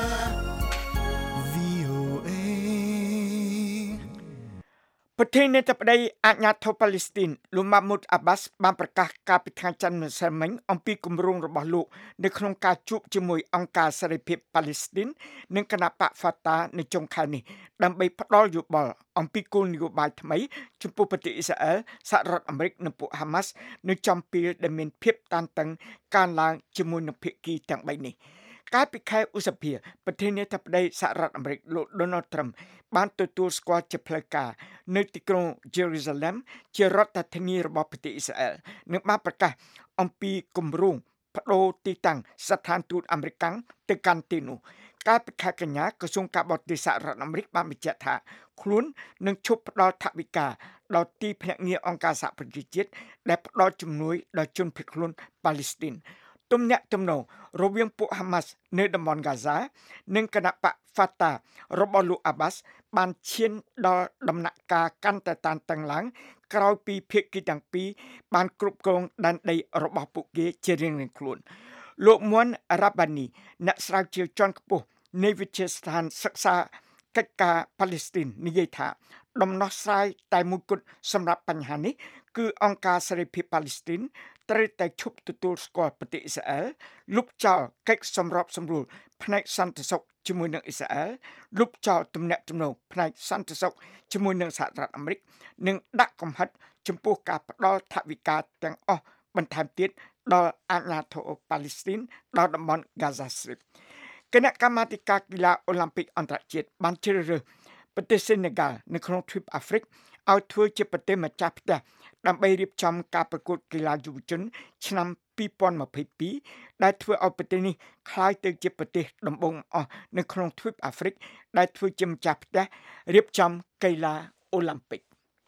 ប្រធានាធិបតីអាជ្ញាធរប៉ាឡេស្ទីនលោកម៉ាម៉ូតអាបាសបានប្រកាសកាលពីថ្ងៃច័ន្ទម្សិលមិញអំពីគម្រោងរបស់លោកនៅក្នុងការជួបជាមួយអង្គការសេរីភាពប៉ាឡេស្ទីននិងគណបក Fatah នៅចុងខែនេះដើម្បីផ្ដល់យោបល់អំពីគោលនយោបាយថ្មីចំពោះប្រទេសអ៊ីស្រាអែលសហរដ្ឋអាមេរិកនិងពួក Hamas នៅចំពេលដែលមានភាពតានតឹងកើនឡើងជាមួយនឹងភាគីទាំងបីនេះកាលពីខែឧសភាប្រធានាធិបតីសហរដ្ឋអាមេរិកលោក Donald Trump បានទទួលស្គាល់ជាផ្លូវការនៅទីក្រុង Jerusalem ជារដ្ឋធានីរបស់ប្រទេសអ៊ីស្រាអែលនិងបានប្រកាសអំពីគម្រោងបដូរទីតាំងស្ថានទូតអាមេរិកទៅកាន់ទីនោះកាលពីខែកញ្ញាក្រសួងការបរទេសសហរដ្ឋអាមេរិកបានបញ្ជាក់ថាខ្លួននឹងឈប់ផ្ដល់ថវិកាដល់ទីភ្នាក់ងារអង្គការសហប្រជាជាតិដែលផ្ដល់ជំនួយដល់ជនភៀសខ្លួនប៉ាឡេស្ទីនទំនាក់ទំនងរវាងពួក Hamas នៅតំបន់ Gaza និងគណបក Fatah របស់លោក Abbas បានឈានដល់ដំណាក់កាលកាន់តែតានតឹងឡើងក្រោយពីភាគីទាំងពីរបានគ្រប់គ្រងដែនដីរបស់ពួកគេជារៀងៗខ្លួនលោក Muan Rabani អ្នកស្រាវជ្រាវជាន់ខ្ពស់នៃវិទ្យាស្ថានសិក្សាកិច្ចការប៉ាឡេស្ទីននិយាយថាដំណោះស្រាយតែមួយគត់សម្រាប់បញ្ហានេះគឺអង្គការសេរីភាពប៉ាឡេស្ទីនត្រូវតែឈប់ទទួលស្គាល់ប្រទេសអ៊ីស្រាអែលលុបចោលកិច្ចសម្របសម្រួលផ្នែកសន្តិសុខជាមួយនឹងអ៊ីស្រាអែលលុបចោលទំនាក់ទំនងផ្នែកសន្តិសុខជាមួយនឹងសហរដ្ឋអាមេរិកនិងដាក់កំហិតចំពោះការផ្ដល់ថវិកាទាំងអស់បន្ថែមទៀតដល់អាជ្ញាធរប៉ាឡេស្ទីនដល់តំបន់ Gaza Strip គណៈកម្មាធិការកីឡាអូឡ িম্প ិកអន្តរជាតិបានជ្រើសរើសប្រទេសសេនេហ្កាល់នៅក្នុងទ្វីបអាហ្វ្រិកឲ្យធ្វើជាប្រទេសម្ចាស់ផ្ទះដើម្បីរៀបចំការប្រកួតកីឡាយុវជនឆ្នាំtwenty twenty-twoដែលធ្វើឲ្យប្រទេសនេះក្លាយទៅជាប្រទេសដំបូងអស់នៅក្នុងទ្វីបអាហ្វ្រិកដែលធ្វើជាម្ចាស់ផ្ទះរៀបចំកីឡាអូឡ িম্প ិក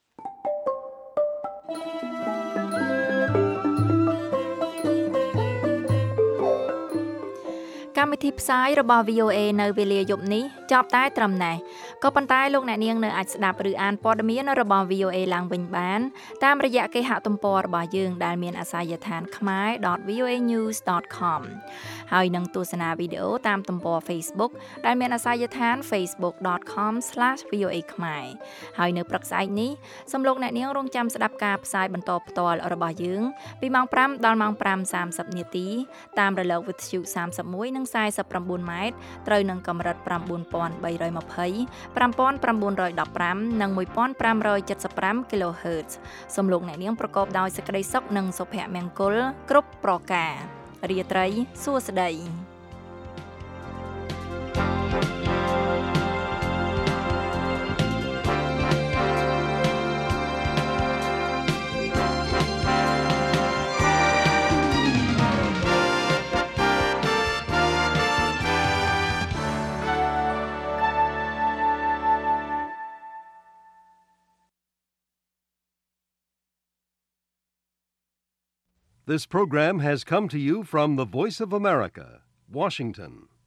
កម្មវិធីផ្សាយរបស់ វី អូ អេ នៅវេលាយប់នេះចប់តែត្រឹមណេះក៏ប៉ុន្តែលោកអ្នកនាងនៅអាចស្ដាប់ឬអានព័ត៌មានរបស់ វី អូ អេ ឡើងវិញបានតាមរយៈគេហទំព័ររបស់យើងដែលមានអាសយដ្ឋាន khmae dot v o a news dot com ហើយនឹងទស្សនាវីដេអូតាមទំព័រ Facebook ដែលមានអាសយដ្ឋាន facebook dot com slash v o a khmae ហើយនៅព្រឹកស្អែកនេះសូមលោកអ្នកនាងរងចាំស្ដាប់ការផ្សាយបន្តផ្ទាល់របស់យើងពីម៉ោងfiveដល់ម៉ោងfiveសាមសិបនាទីតាមរលកវិទ្យុthirty-oneនិងforty-nineម៉ែត្រត្រូវនឹងកម្រិតnine thousand three hundred twenty, five thousand nine hundred fifteenនិងfifteen seventy-five kilohertz សូមលោកអ្នកនាងប្រកបដោយសេចក្តីសុខនិងសុភមង្គលគ្រប់ប្រការរាត្រីសួស្តី This program has come to you from the Voice of America, Washington.